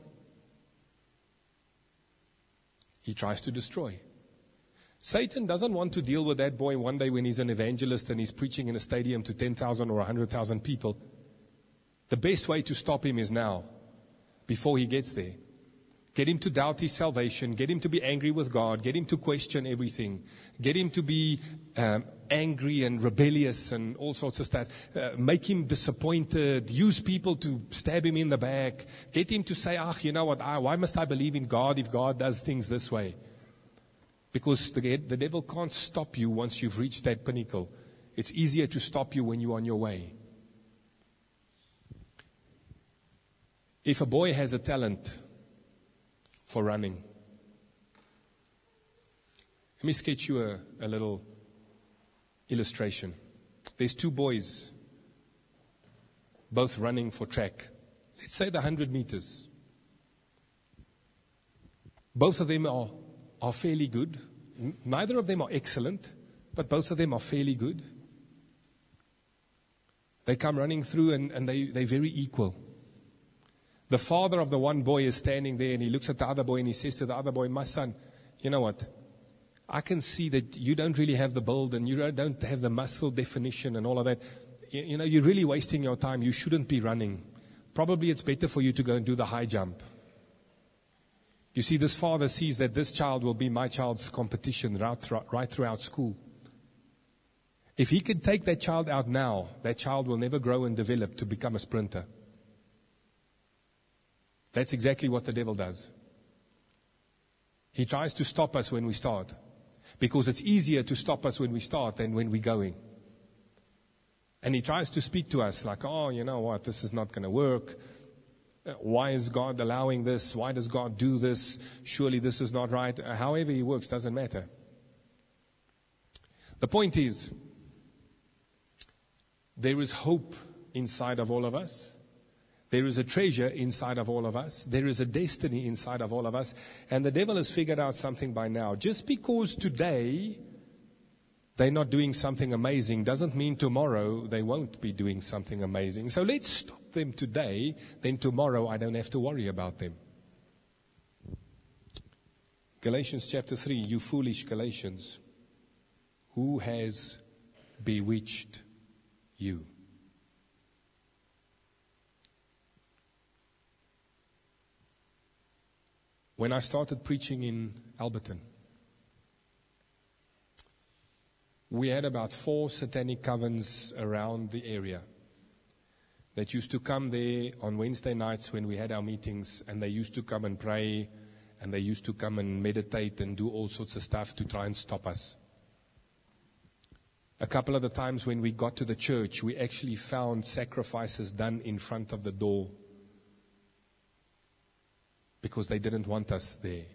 He tries to destroy. Satan doesn't want to deal with that boy one day when he's an evangelist and he's preaching in a stadium to 10,000 or 100,000 people. The best way to stop him is now, before he gets there. Get him to doubt his salvation. Get him to be angry with God. Get him to question everything. Get him to be angry and rebellious and all sorts of stuff. Make him disappointed. Use people to stab him in the back. Get him to say, you know what, why must I believe in God if God does things this way? Because the devil can't stop you once you've reached that pinnacle. It's easier to stop you when you're on your way. If a boy has a talent for running, let me sketch you a little illustration. There's two boys, both running for track. Let's say the 100 meters. Both of them are fairly good. Neither of them are excellent, but both of them are fairly good. They come running through and they're very equal. The father of the one boy is standing there and he looks at the other boy and he says to the other boy, my son, you know what? I can see that you don't really have the build and you don't have the muscle definition and all of that. You're really wasting your time. You shouldn't be running. Probably it's better for you to go and do the high jump. You see, this father sees that this child will be my child's competition right throughout school. If he could take that child out now, that child will never grow and develop to become a sprinter. That's exactly what the devil does. He tries to stop us when we start, because it's easier to stop us when we start than when we're going. And he tries to speak to us like, oh, you know what, this is not going to work. Why is God allowing this? Why does God do this? Surely this is not right. However he works, doesn't matter. The point is, there is hope inside of all of us. There is a treasure inside of all of us. There is a destiny inside of all of us. And the devil has figured out something by now. Just because today they're not doing something amazing doesn't mean tomorrow they won't be doing something amazing. So let's stop them today, then tomorrow I don't have to worry about them. Galatians chapter 3, you foolish Galatians, who has bewitched you? When I started preaching in Alberton, we had about 4 satanic covens around the area that used to come there on Wednesday nights when we had our meetings, and they used to come and pray, and they used to come and meditate and do all sorts of stuff to try and stop us. A couple of the times when we got to the church, we actually found sacrifices done in front of the door because they didn't want us there.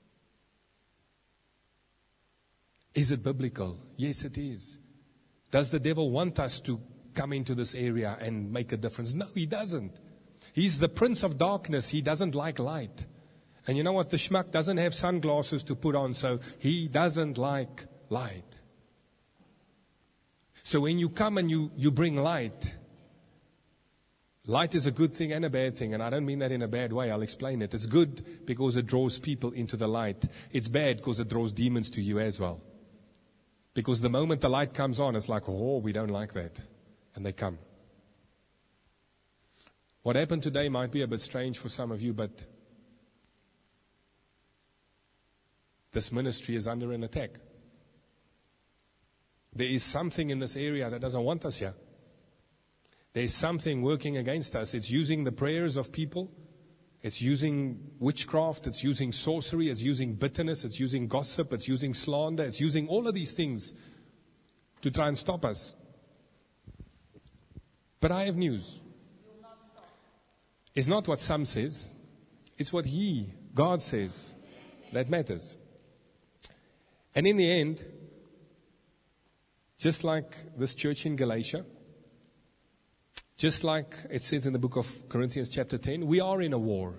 Is it biblical? Yes, it is. Does the devil want us to come into this area and make a difference? No, he doesn't. He's the prince of darkness. He doesn't like light. And you know what? The schmuck doesn't have sunglasses to put on, so he doesn't like light. So when you come and you bring light, light is a good thing and a bad thing, and I don't mean that in a bad way. I'll explain it. It's good because it draws people into the light. It's bad because it draws demons to you as well. Because the moment the light comes on, it's like, oh, we don't like that. And they come. What happened today might be a bit strange for some of you, but this ministry is under an attack. There is something in this area that doesn't want us here. There's something working against us. It's using the prayers of people. It's using witchcraft. It's using sorcery. It's using bitterness. It's using gossip. It's using slander. It's using all of these things to try and stop us. But I have news. It's not what some says. It's what God says, that matters. And in the end, just like this church in Galatia, just like it says in the book of Corinthians chapter 10, we are in a war.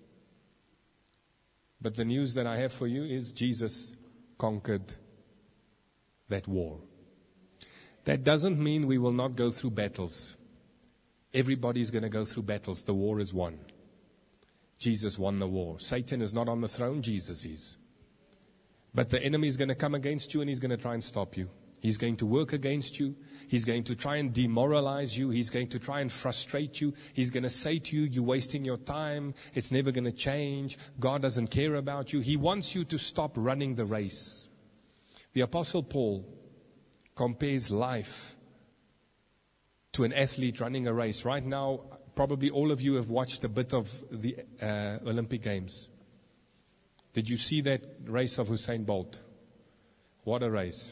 But the news that I have for you is Jesus conquered that war. That doesn't mean we will not go through battles. Everybody's going to go through battles. The war is won. Jesus won the war. Satan is not on the throne. Jesus is. But the enemy is going to come against you, and he's going to try and stop you. He's going to work against you. He's going to try and demoralize you. He's going to try and frustrate you. He's going to say to you, you're wasting your time. It's never going to change. God doesn't care about you. He wants you to stop running the race. The Apostle Paul compares life to an athlete running a race. Right now, probably all of you have watched a bit of the Olympic Games. Did you see that race of Usain Bolt? What a race.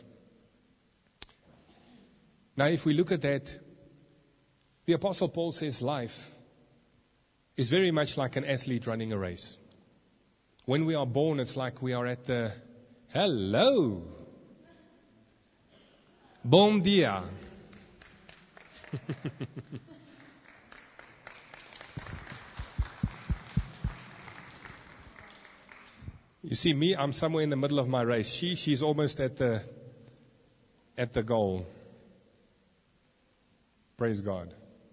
Now, if we look at that, the Apostle Paul says life is very much like an athlete running a race. When we are born, it's like we are at the, hello, bom dia. You see, me, I'm somewhere in the middle of my race. She's almost at the goal. Praise God.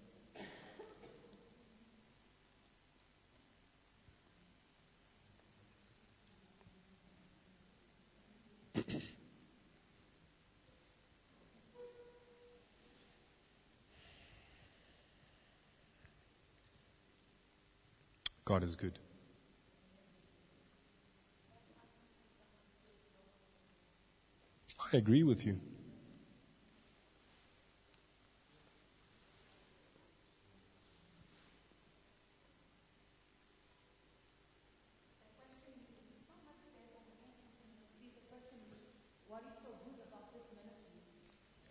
God is good. I agree with you.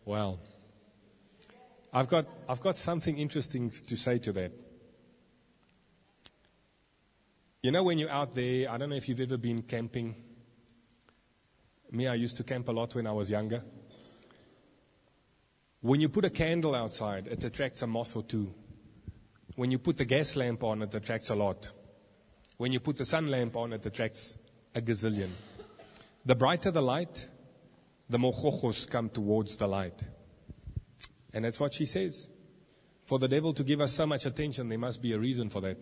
Well, I've got something interesting to say to that. You know, when you're out there, I don't know if you've ever been camping. Me, I used to camp a lot when I was younger. When you put a candle outside, it attracts a moth or two. When you put the gas lamp on, it attracts a lot. When you put the sun lamp on, it attracts a gazillion. The brighter the light, the more chochos come towards the light. And that's what she says. For the devil to give us so much attention, there must be a reason for that.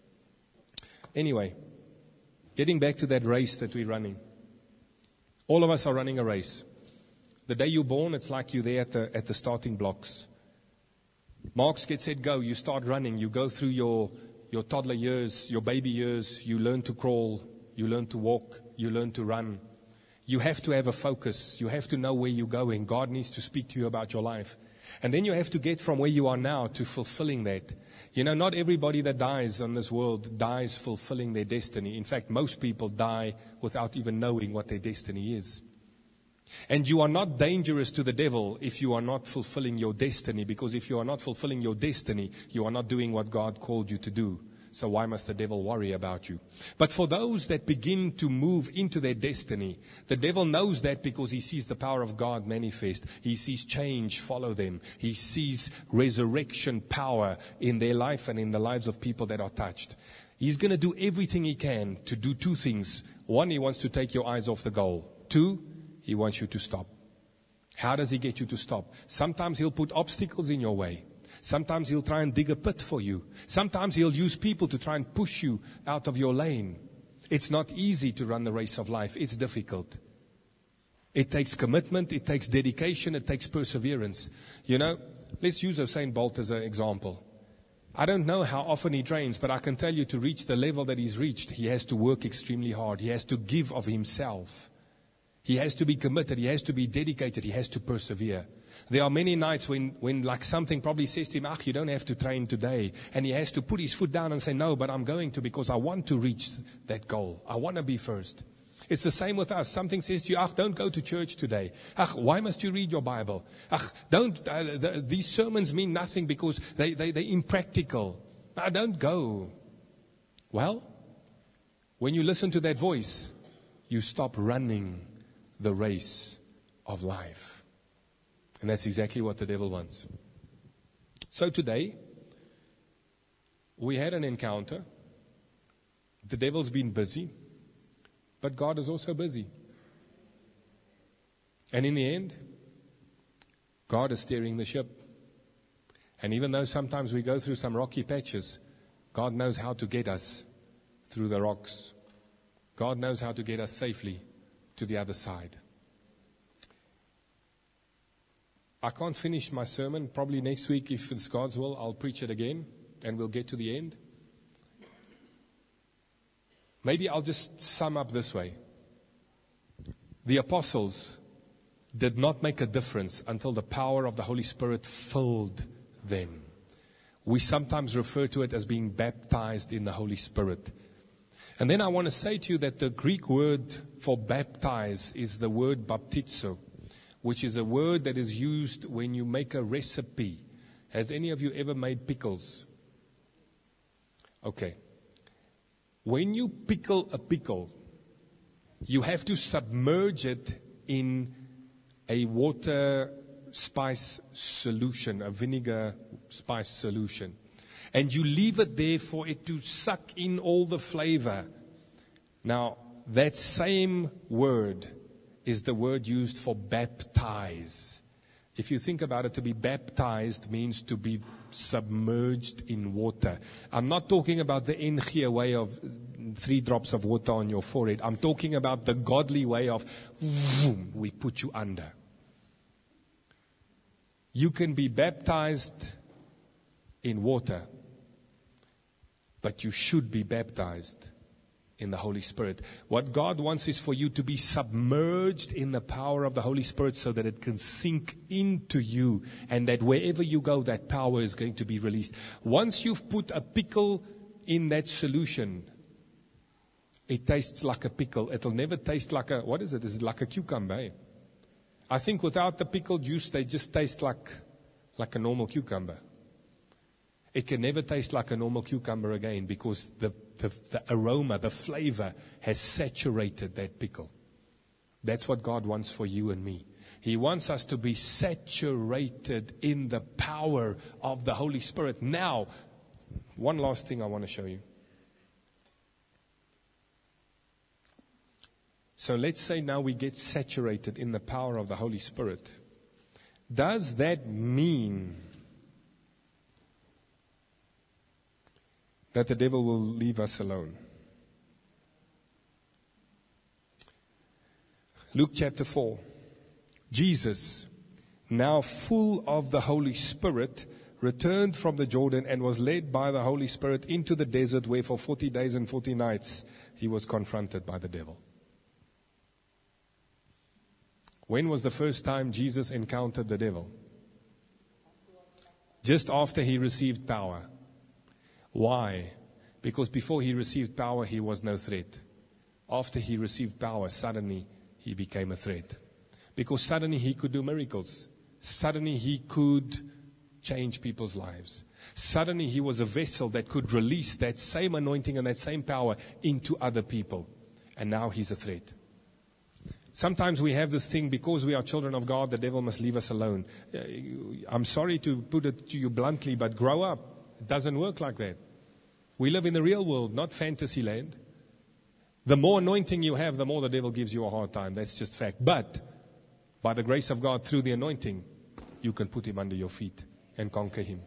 Anyway, getting back to that race that we're running. All of us are running a race. The day you're born, it's like you're there at the starting blocks. Marks get set, go. You start running. You go through your toddler years, your baby years. You learn to crawl. You learn to walk. You learn to run. You have to have a focus. You have to know where you're going. God needs to speak to you about your life. And then you have to get from where you are now to fulfilling that. You know, not everybody that dies on this world dies fulfilling their destiny. In fact, most people die without even knowing what their destiny is. And you are not dangerous to the devil if you are not fulfilling your destiny, because if you are not fulfilling your destiny, you are not doing what God called you to do. So why must the devil worry about you? But for those that begin to move into their destiny, the devil knows that because he sees the power of God manifest. He sees change follow them. He sees resurrection power in their life and in the lives of people that are touched. He's going to do everything he can to do two things. One, he wants to take your eyes off the goal. Two, he wants you to stop. How does he get you to stop? Sometimes he'll put obstacles in your way. Sometimes he'll try and dig a pit for you. Sometimes he'll use people to try and push you out of your lane. It's not easy to run the race of life. It's difficult. It takes commitment. It takes dedication. It takes perseverance. You know, let's use Usain Bolt as an example. I don't know how often he trains, but I can tell you to reach the level that he's reached, he has to work extremely hard. He has to give of himself. He has to be committed. He has to be dedicated. He has to persevere. There are many nights when like something probably says to him, you don't have to train today. And he has to put his foot down and say, no, but I'm going to because I want to reach that goal. I want to be first. It's the same with us. Something says to you, don't go to church today. Why must you read your Bible? These sermons mean nothing because they're impractical. Don't go. Well, when you listen to that voice, you stop running the race of life. And that's exactly what the devil wants. So today, we had an encounter. The devil's been busy, but God is also busy. And in the end, God is steering the ship. And even though sometimes we go through some rocky patches, God knows how to get us through the rocks. God knows how to get us safely to the other side. I can't finish my sermon. Probably next week, if it's God's will, I'll preach it again and we'll get to the end. Maybe I'll just sum up this way. The apostles did not make a difference until the power of the Holy Spirit filled them. We sometimes refer to it as being baptized in the Holy Spirit. And then I want to say to you that the Greek word for baptize is the word baptizo, which is a word that is used when you make a recipe. Has any of you ever made pickles? Okay. When you pickle a pickle, you have to submerge it in a water spice solution, a vinegar spice solution. And you leave it there for it to suck in all the flavor. Now, that same word is the word used for baptize. If you think about it, to be baptized means to be submerged in water. I'm not talking about the NG way of 3 drops of water on your forehead. I'm talking about the godly way of we put you under. You can be baptized in water, but you should be baptized in the Holy Spirit. What God wants is for you to be submerged in the power of the Holy Spirit so that it can sink into you and that wherever you go, that power is going to be released. Once you've put a pickle in that solution, it tastes like a pickle. It'll never taste like a, what is it? Is it like a cucumber? Eh? I think without the pickle juice, they just taste like a normal cucumber. It can never taste like a normal cucumber again because the aroma, the flavor has saturated that pickle. That's what God wants for you and me. He wants us to be saturated in the power of the Holy Spirit. Now, one last thing I want to show you. So let's say now we get saturated in the power of the Holy Spirit. Does that mean that the devil will leave us alone? Luke chapter 4. Jesus, now full of the Holy Spirit, returned from the Jordan and was led by the Holy Spirit into the desert, where for 40 days and 40 nights he was confronted by the devil. When was the first time Jesus encountered the devil? Just after he received power. Why? Because before he received power, he was no threat. After he received power, suddenly he became a threat. Because suddenly he could do miracles. Suddenly he could change people's lives. Suddenly he was a vessel that could release that same anointing and that same power into other people. And now he's a threat. Sometimes we have this thing, because we are children of God, the devil must leave us alone. I'm sorry to put it to you bluntly, but grow up. It doesn't work like that. We live in the real world, not fantasy land. The more anointing you have, the more the devil gives you a hard time. That's just fact. But by the grace of God, through the anointing, you can put him under your feet and conquer him.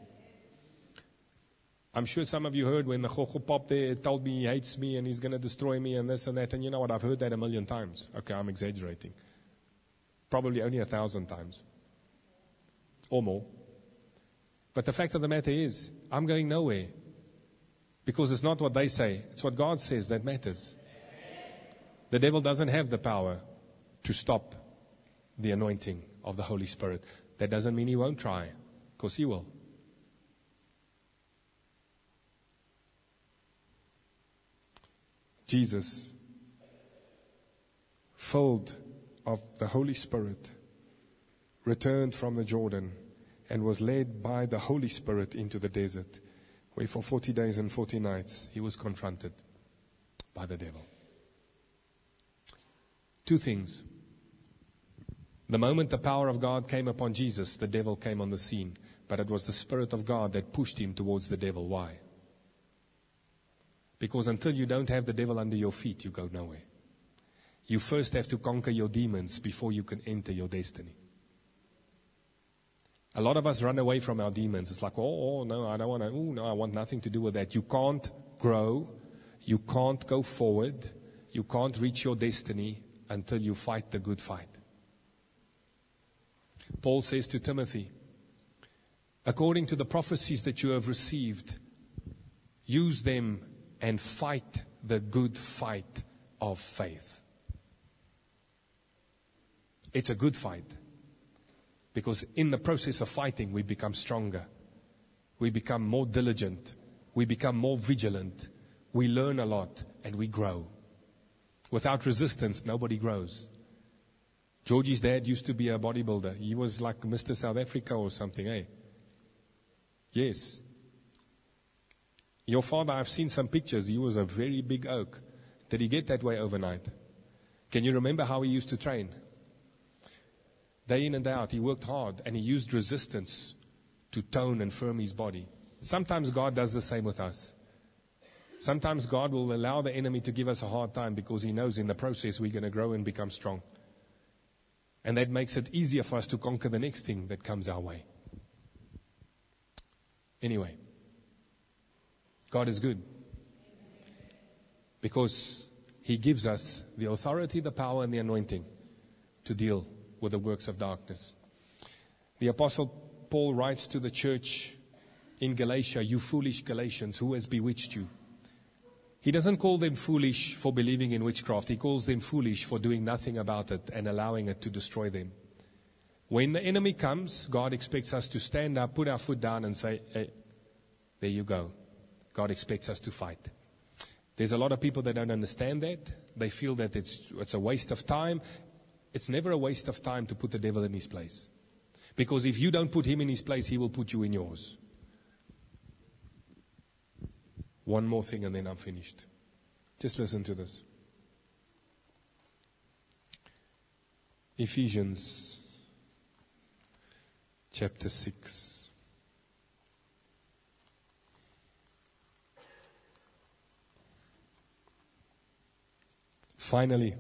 I'm sure some of you heard when the Gogo Pop there told me he hates me and he's going to destroy me and this and that. And you know what? I've heard that 1,000,000 times. Okay, I'm exaggerating. Probably only 1,000 times. Or more. But the fact of the matter is, I'm going nowhere. Because it's not what they say. It's what God says that matters. The devil doesn't have the power to stop the anointing of the Holy Spirit. That doesn't mean he won't try. Because he will. Jesus, filled of the Holy Spirit, returned from the Jordan and was led by the Holy Spirit into the desert, where for 40 days and 40 nights he was confronted by the devil. Two things. The moment the power of God came upon Jesus, the devil came on the scene. But it was the Spirit of God that pushed him towards the devil. Why? Because until you don't have the devil under your feet, you go nowhere. You first have to conquer your demons before you can enter your destiny. A lot of us run away from our demons. It's like, oh no, I don't want to, no, I want nothing to do with that. You can't grow. You can't go forward. You can't reach your destiny until you fight the good fight. Paul says to Timothy, according to the prophecies that you have received, use them and fight the good fight of faith. It's a good fight. Because in the process of fighting, we become stronger. We become more diligent. We become more vigilant. We learn a lot and we grow. Without resistance, nobody grows. Georgie's dad used to be a bodybuilder. He was like Mr. South Africa or something, eh? Yes. Your father, I've seen some pictures. He was a very big oak. Did he get that way overnight? Can you remember how he used to train? Day in and day out, he worked hard and he used resistance to tone and firm his body. Sometimes God does the same with us. Sometimes God will allow the enemy to give us a hard time because he knows in the process we're going to grow and become strong. And that makes it easier for us to conquer the next thing that comes our way. Anyway, God is good because He gives us the authority, the power, and the anointing to deal with the works of darkness. The Apostle Paul writes to the church in Galatia, you foolish Galatians, who has bewitched you? He doesn't call them foolish for believing in witchcraft. He calls them foolish for doing nothing about it and allowing it to destroy them. When the enemy comes, God expects us to stand up, put our foot down and say, hey, there you go. God expects us to fight. There's a lot of people that don't understand that. They feel that it's a waste of time. It's never a waste of time to put the devil in his place. Because if you don't put him in his place, he will put you in yours. One more thing and then I'm finished. Just listen to this. Ephesians chapter 6. Finally,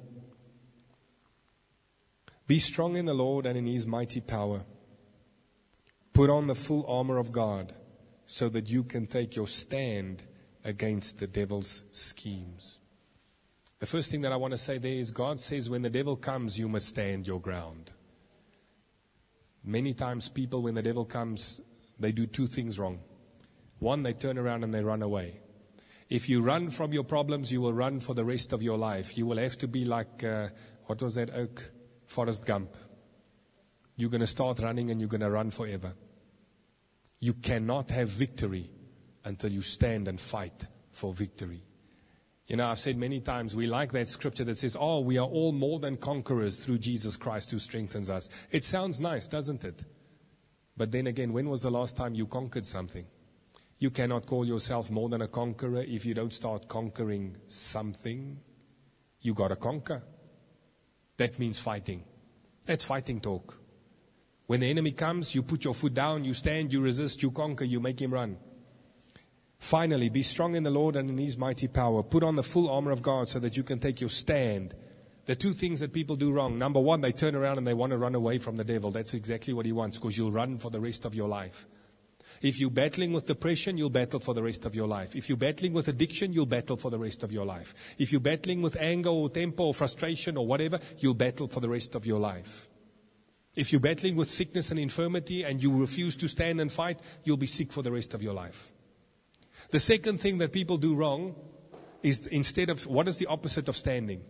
be strong in the Lord and in His mighty power. Put on the full armor of God so that you can take your stand against the devil's schemes. The first thing that I want to say there is God says when the devil comes, you must stand your ground. Many times people, when the devil comes, they do two things wrong. One, they turn around and they run away. If you run from your problems, you will run for the rest of your life. You will have to be like, what was that oak? Forrest Gump. You're going to start running and you're going to run forever. You cannot have victory until you stand and fight for victory. You know, I've said many times, we like that scripture that says, oh, we are all more than conquerors through Jesus Christ who strengthens us. It sounds nice, doesn't it? But then again, when was the last time you conquered something? You cannot call yourself more than a conqueror if you don't start conquering something. You got to conquer. That means fighting. That's fighting talk. When the enemy comes, you put your foot down, you stand, you resist, you conquer, you make him run. Finally, be strong in the Lord and in His mighty power. Put on the full armor of God so that you can take your stand. The two things that people do wrong. Number one, they turn around and they want to run away from the devil. That's exactly what he wants, because you'll run for the rest of your life. If you're battling with depression, you'll battle for the rest of your life. If you're battling with addiction, you'll battle for the rest of your life. If you're battling with anger or temper or frustration or whatever, you'll battle for the rest of your life. If you're battling with sickness and infirmity and you refuse to stand and fight, you'll be sick for the rest of your life. The second thing that people do wrong is instead of, what is the opposite of standing?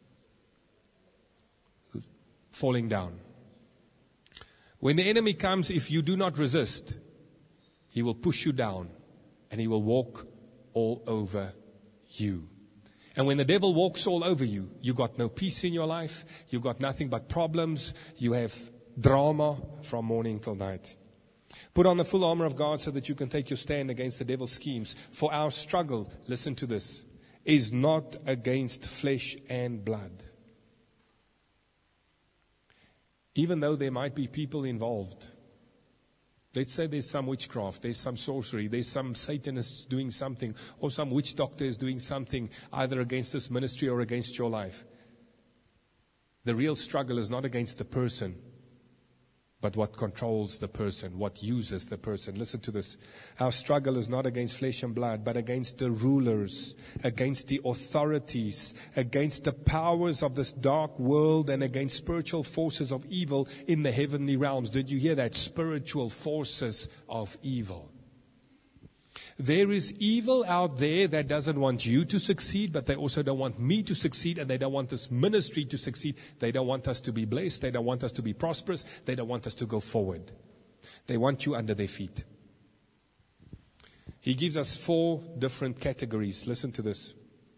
Falling down. When the enemy comes, if you do not resist, he will push you down and he will walk all over you. And when the devil walks all over you, you got no peace in your life, you got nothing but problems, you have drama from morning till night. Put on the full armor of God so that you can take your stand against the devil's schemes. For our struggle, listen to this, is not against flesh and blood. Even though there might be people involved. Let's say there's some witchcraft, there's some sorcery, there's some Satanists doing something, or some witch doctor is doing something either against this ministry or against your life. The real struggle is not against the person, but what controls the person, what uses the person. Listen to this. Our struggle is not against flesh and blood, but against the rulers, against the authorities, against the powers of this dark world, and against spiritual forces of evil in the heavenly realms. Did you hear that? Spiritual forces of evil. There is evil out there that doesn't want you to succeed, but they also don't want me to succeed, and they don't want this ministry to succeed. They don't want us to be blessed. They don't want us to be prosperous. They don't want us to go forward. They want you under their feet. He gives us 4 different categories. Listen to this.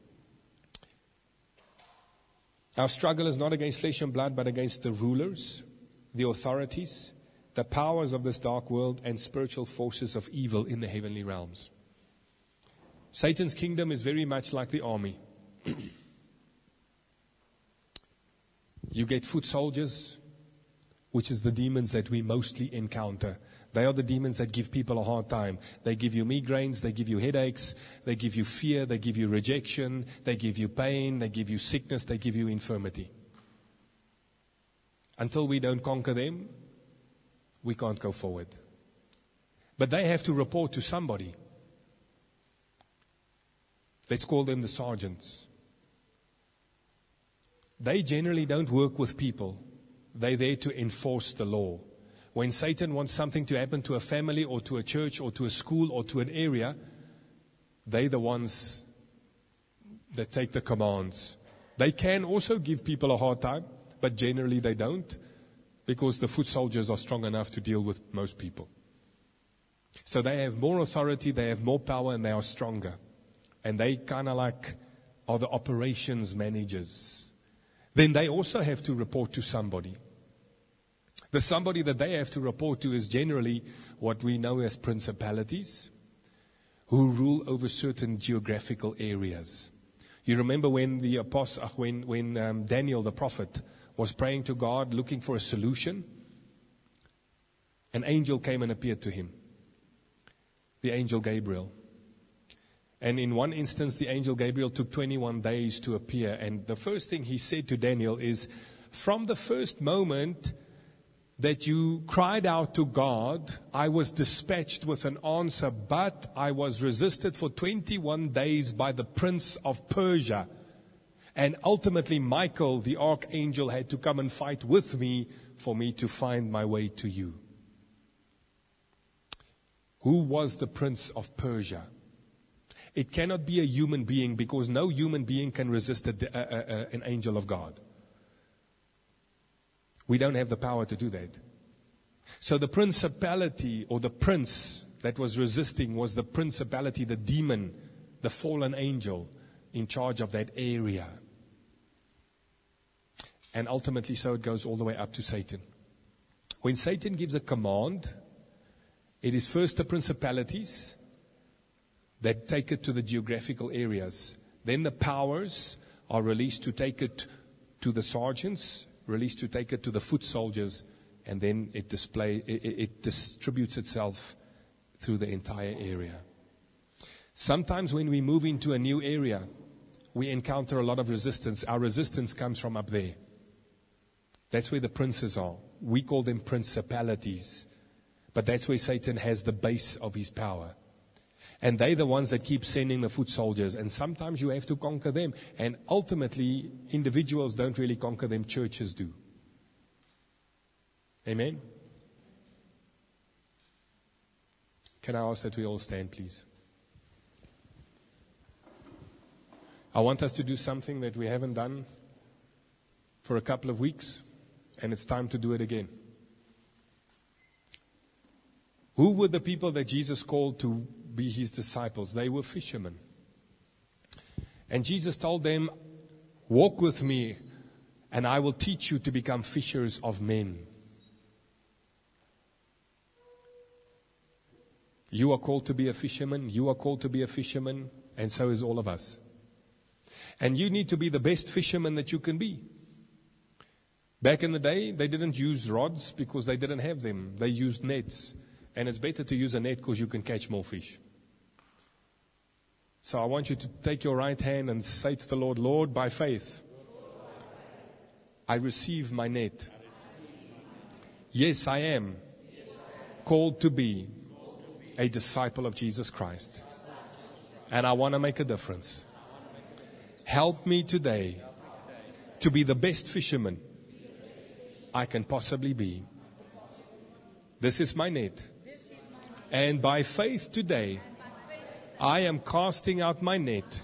Our struggle is not against flesh and blood, but against the rulers, the authorities, the powers of this dark world, and spiritual forces of evil in the heavenly realms. Satan's kingdom is very much like the army. You get foot soldiers, which is the demons that we mostly encounter. They are the demons that give people a hard time. They give you migraines, they give you headaches, they give you fear, they give you rejection, they give you pain, they give you sickness, they give you infirmity. Until we don't conquer them, we can't go forward. But they have to report to somebody. Let's call them the sergeants. They generally don't work with people. They're there to enforce the law. When Satan wants something to happen to a family or to a church or to a school or to an area, they're the ones that take the commands. They can also give people a hard time, but generally they don't, because the foot soldiers are strong enough to deal with most people. So they have more authority, they have more power, and they are stronger. And they kind of like are the operations managers. then they also have to report to somebody. The somebody that they have to report to is generally what we know as principalities, who rule over certain geographical areas. You remember when the apostle, when Daniel the prophet was praying to God, looking for a solution, an angel came and appeared to him, the angel Gabriel. And in one instance, the angel Gabriel took 21 days to appear. And the first thing he said to Daniel is, from the first moment that you cried out to God, I was dispatched with an answer, but I was resisted for 21 days by the prince of Persia. And ultimately, Michael, the archangel, had to come and fight with me for me to find my way to you. Who was the prince of Persia? It cannot be a human being, because no human being can resist an angel of God. We don't have the power to do that. So the principality, or the prince that was resisting, was the principality, the demon, the fallen angel in charge of that area. And ultimately, so it goes all the way up to Satan. When Satan gives a command, it is first the principalities that take it to the geographical areas. Then the powers are released to take it to the sergeants, released to take it to the foot soldiers, and then it distributes itself through the entire area. Sometimes when we move into a new area, we encounter a lot of resistance. Our resistance comes from up there. That's where the princes are. We call them principalities. But that's where Satan has the base of his power. And they're the ones that keep sending the foot soldiers. And sometimes you have to conquer them. And ultimately, individuals don't really conquer them. Churches do. Amen? Can I ask that we all stand, please? I want us to do something that we haven't done for a couple of weeks. And it's time to do it again. Who were the people that Jesus called to be his disciples? They were fishermen. And Jesus told them, walk with me and I will teach you to become fishers of men. You are called to be a fisherman. You are called to be a fisherman. And so is all of us. And you need to be the best fisherman that you can be. Back in the day, they didn't use rods because they didn't have them. They used nets. And it's better to use a net because you can catch more fish. So I want you to take your right hand and say to the Lord, Lord, by faith, I receive my net. Yes, I am called to be a disciple of Jesus Christ. And I want to make a difference. Help me today to be the best fisherman I can possibly be. This is my net. And by faith today, I am casting out my net.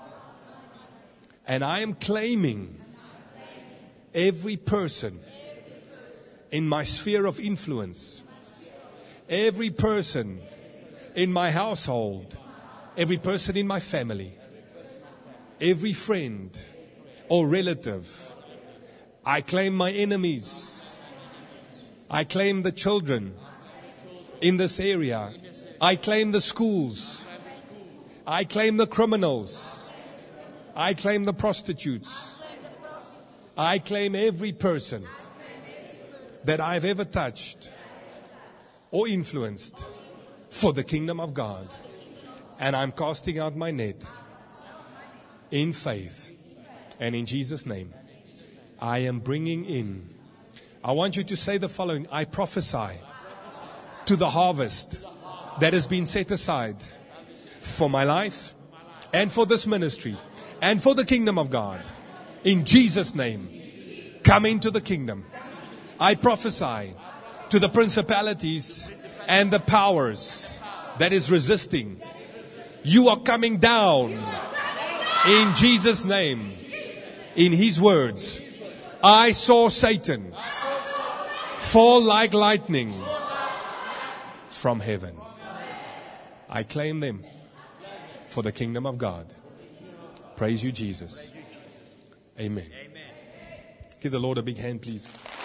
And I am claiming every person in my sphere of influence, every person in my household, every person in my family, every friend or relative. I claim my enemies. I claim the children in this area. I claim the schools. I claim the criminals. I claim the prostitutes. I claim every person that I've ever touched or influenced for the kingdom of God. And I'm casting out my net in faith. And in Jesus' name, I am bringing in. I want you to say the following. I prophesy to the harvest that has been set aside for my life and for this ministry and for the kingdom of God. In Jesus' name, come into the kingdom. I prophesy to the principalities and the powers that is resisting. You are coming down in Jesus' name. In His words, I saw Satan fall like lightning from heaven. I claim them for the kingdom of God. Praise you, Jesus. Amen. Give the Lord a big hand, please.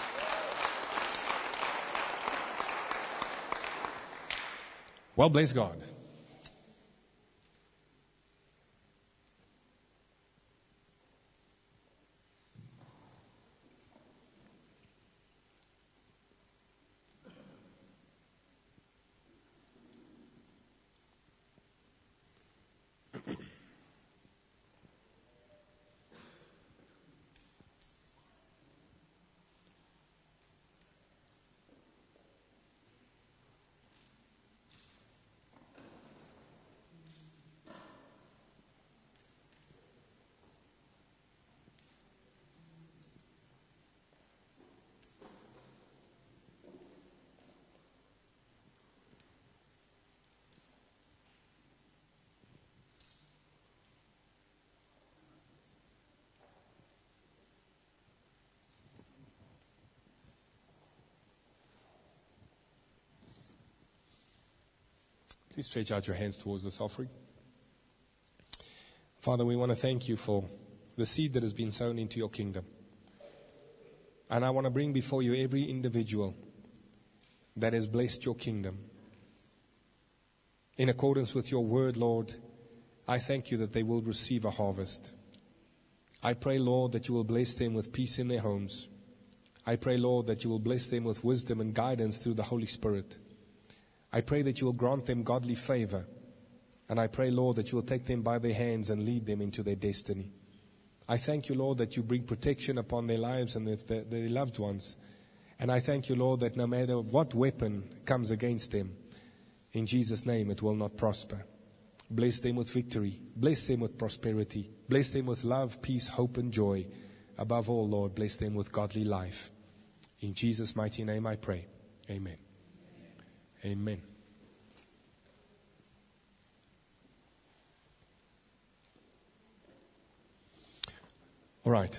Well, bless God. Please stretch out your hands towards this offering. Father, we want to thank you for the seed that has been sown into your kingdom. And I want to bring before you every individual that has blessed your kingdom. In accordance with your word, Lord, I thank you that they will receive a harvest. I pray, Lord, that you will bless them with peace in their homes. I pray, Lord, that you will bless them with wisdom and guidance through the Holy Spirit. I pray that you will grant them godly favor. And I pray, Lord, that you will take them by their hands and lead them into their destiny. I thank you, Lord, that you bring protection upon their lives and their loved ones. And I thank you, Lord, that no matter what weapon comes against them, in Jesus' name it will not prosper. Bless them with victory. Bless them with prosperity. Bless them with love, peace, hope, and joy. Above all, Lord, bless them with godly life. In Jesus' mighty name I pray. Amen. Amen. All right.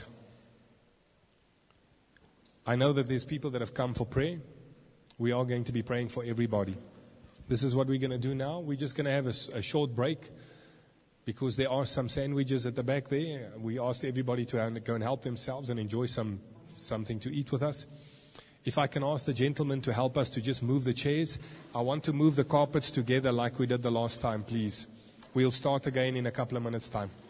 I know that there's people that have come for prayer. We are going to be praying for everybody. This is what we're going to do now. We're just going to have a short break because there are some sandwiches at the back there. We asked everybody to go and help themselves and enjoy something to eat with us. If I can ask the gentleman to help us to just move the chairs. I want to move the carpets together like we did the last time, please. We'll start again in a couple of minutes' time.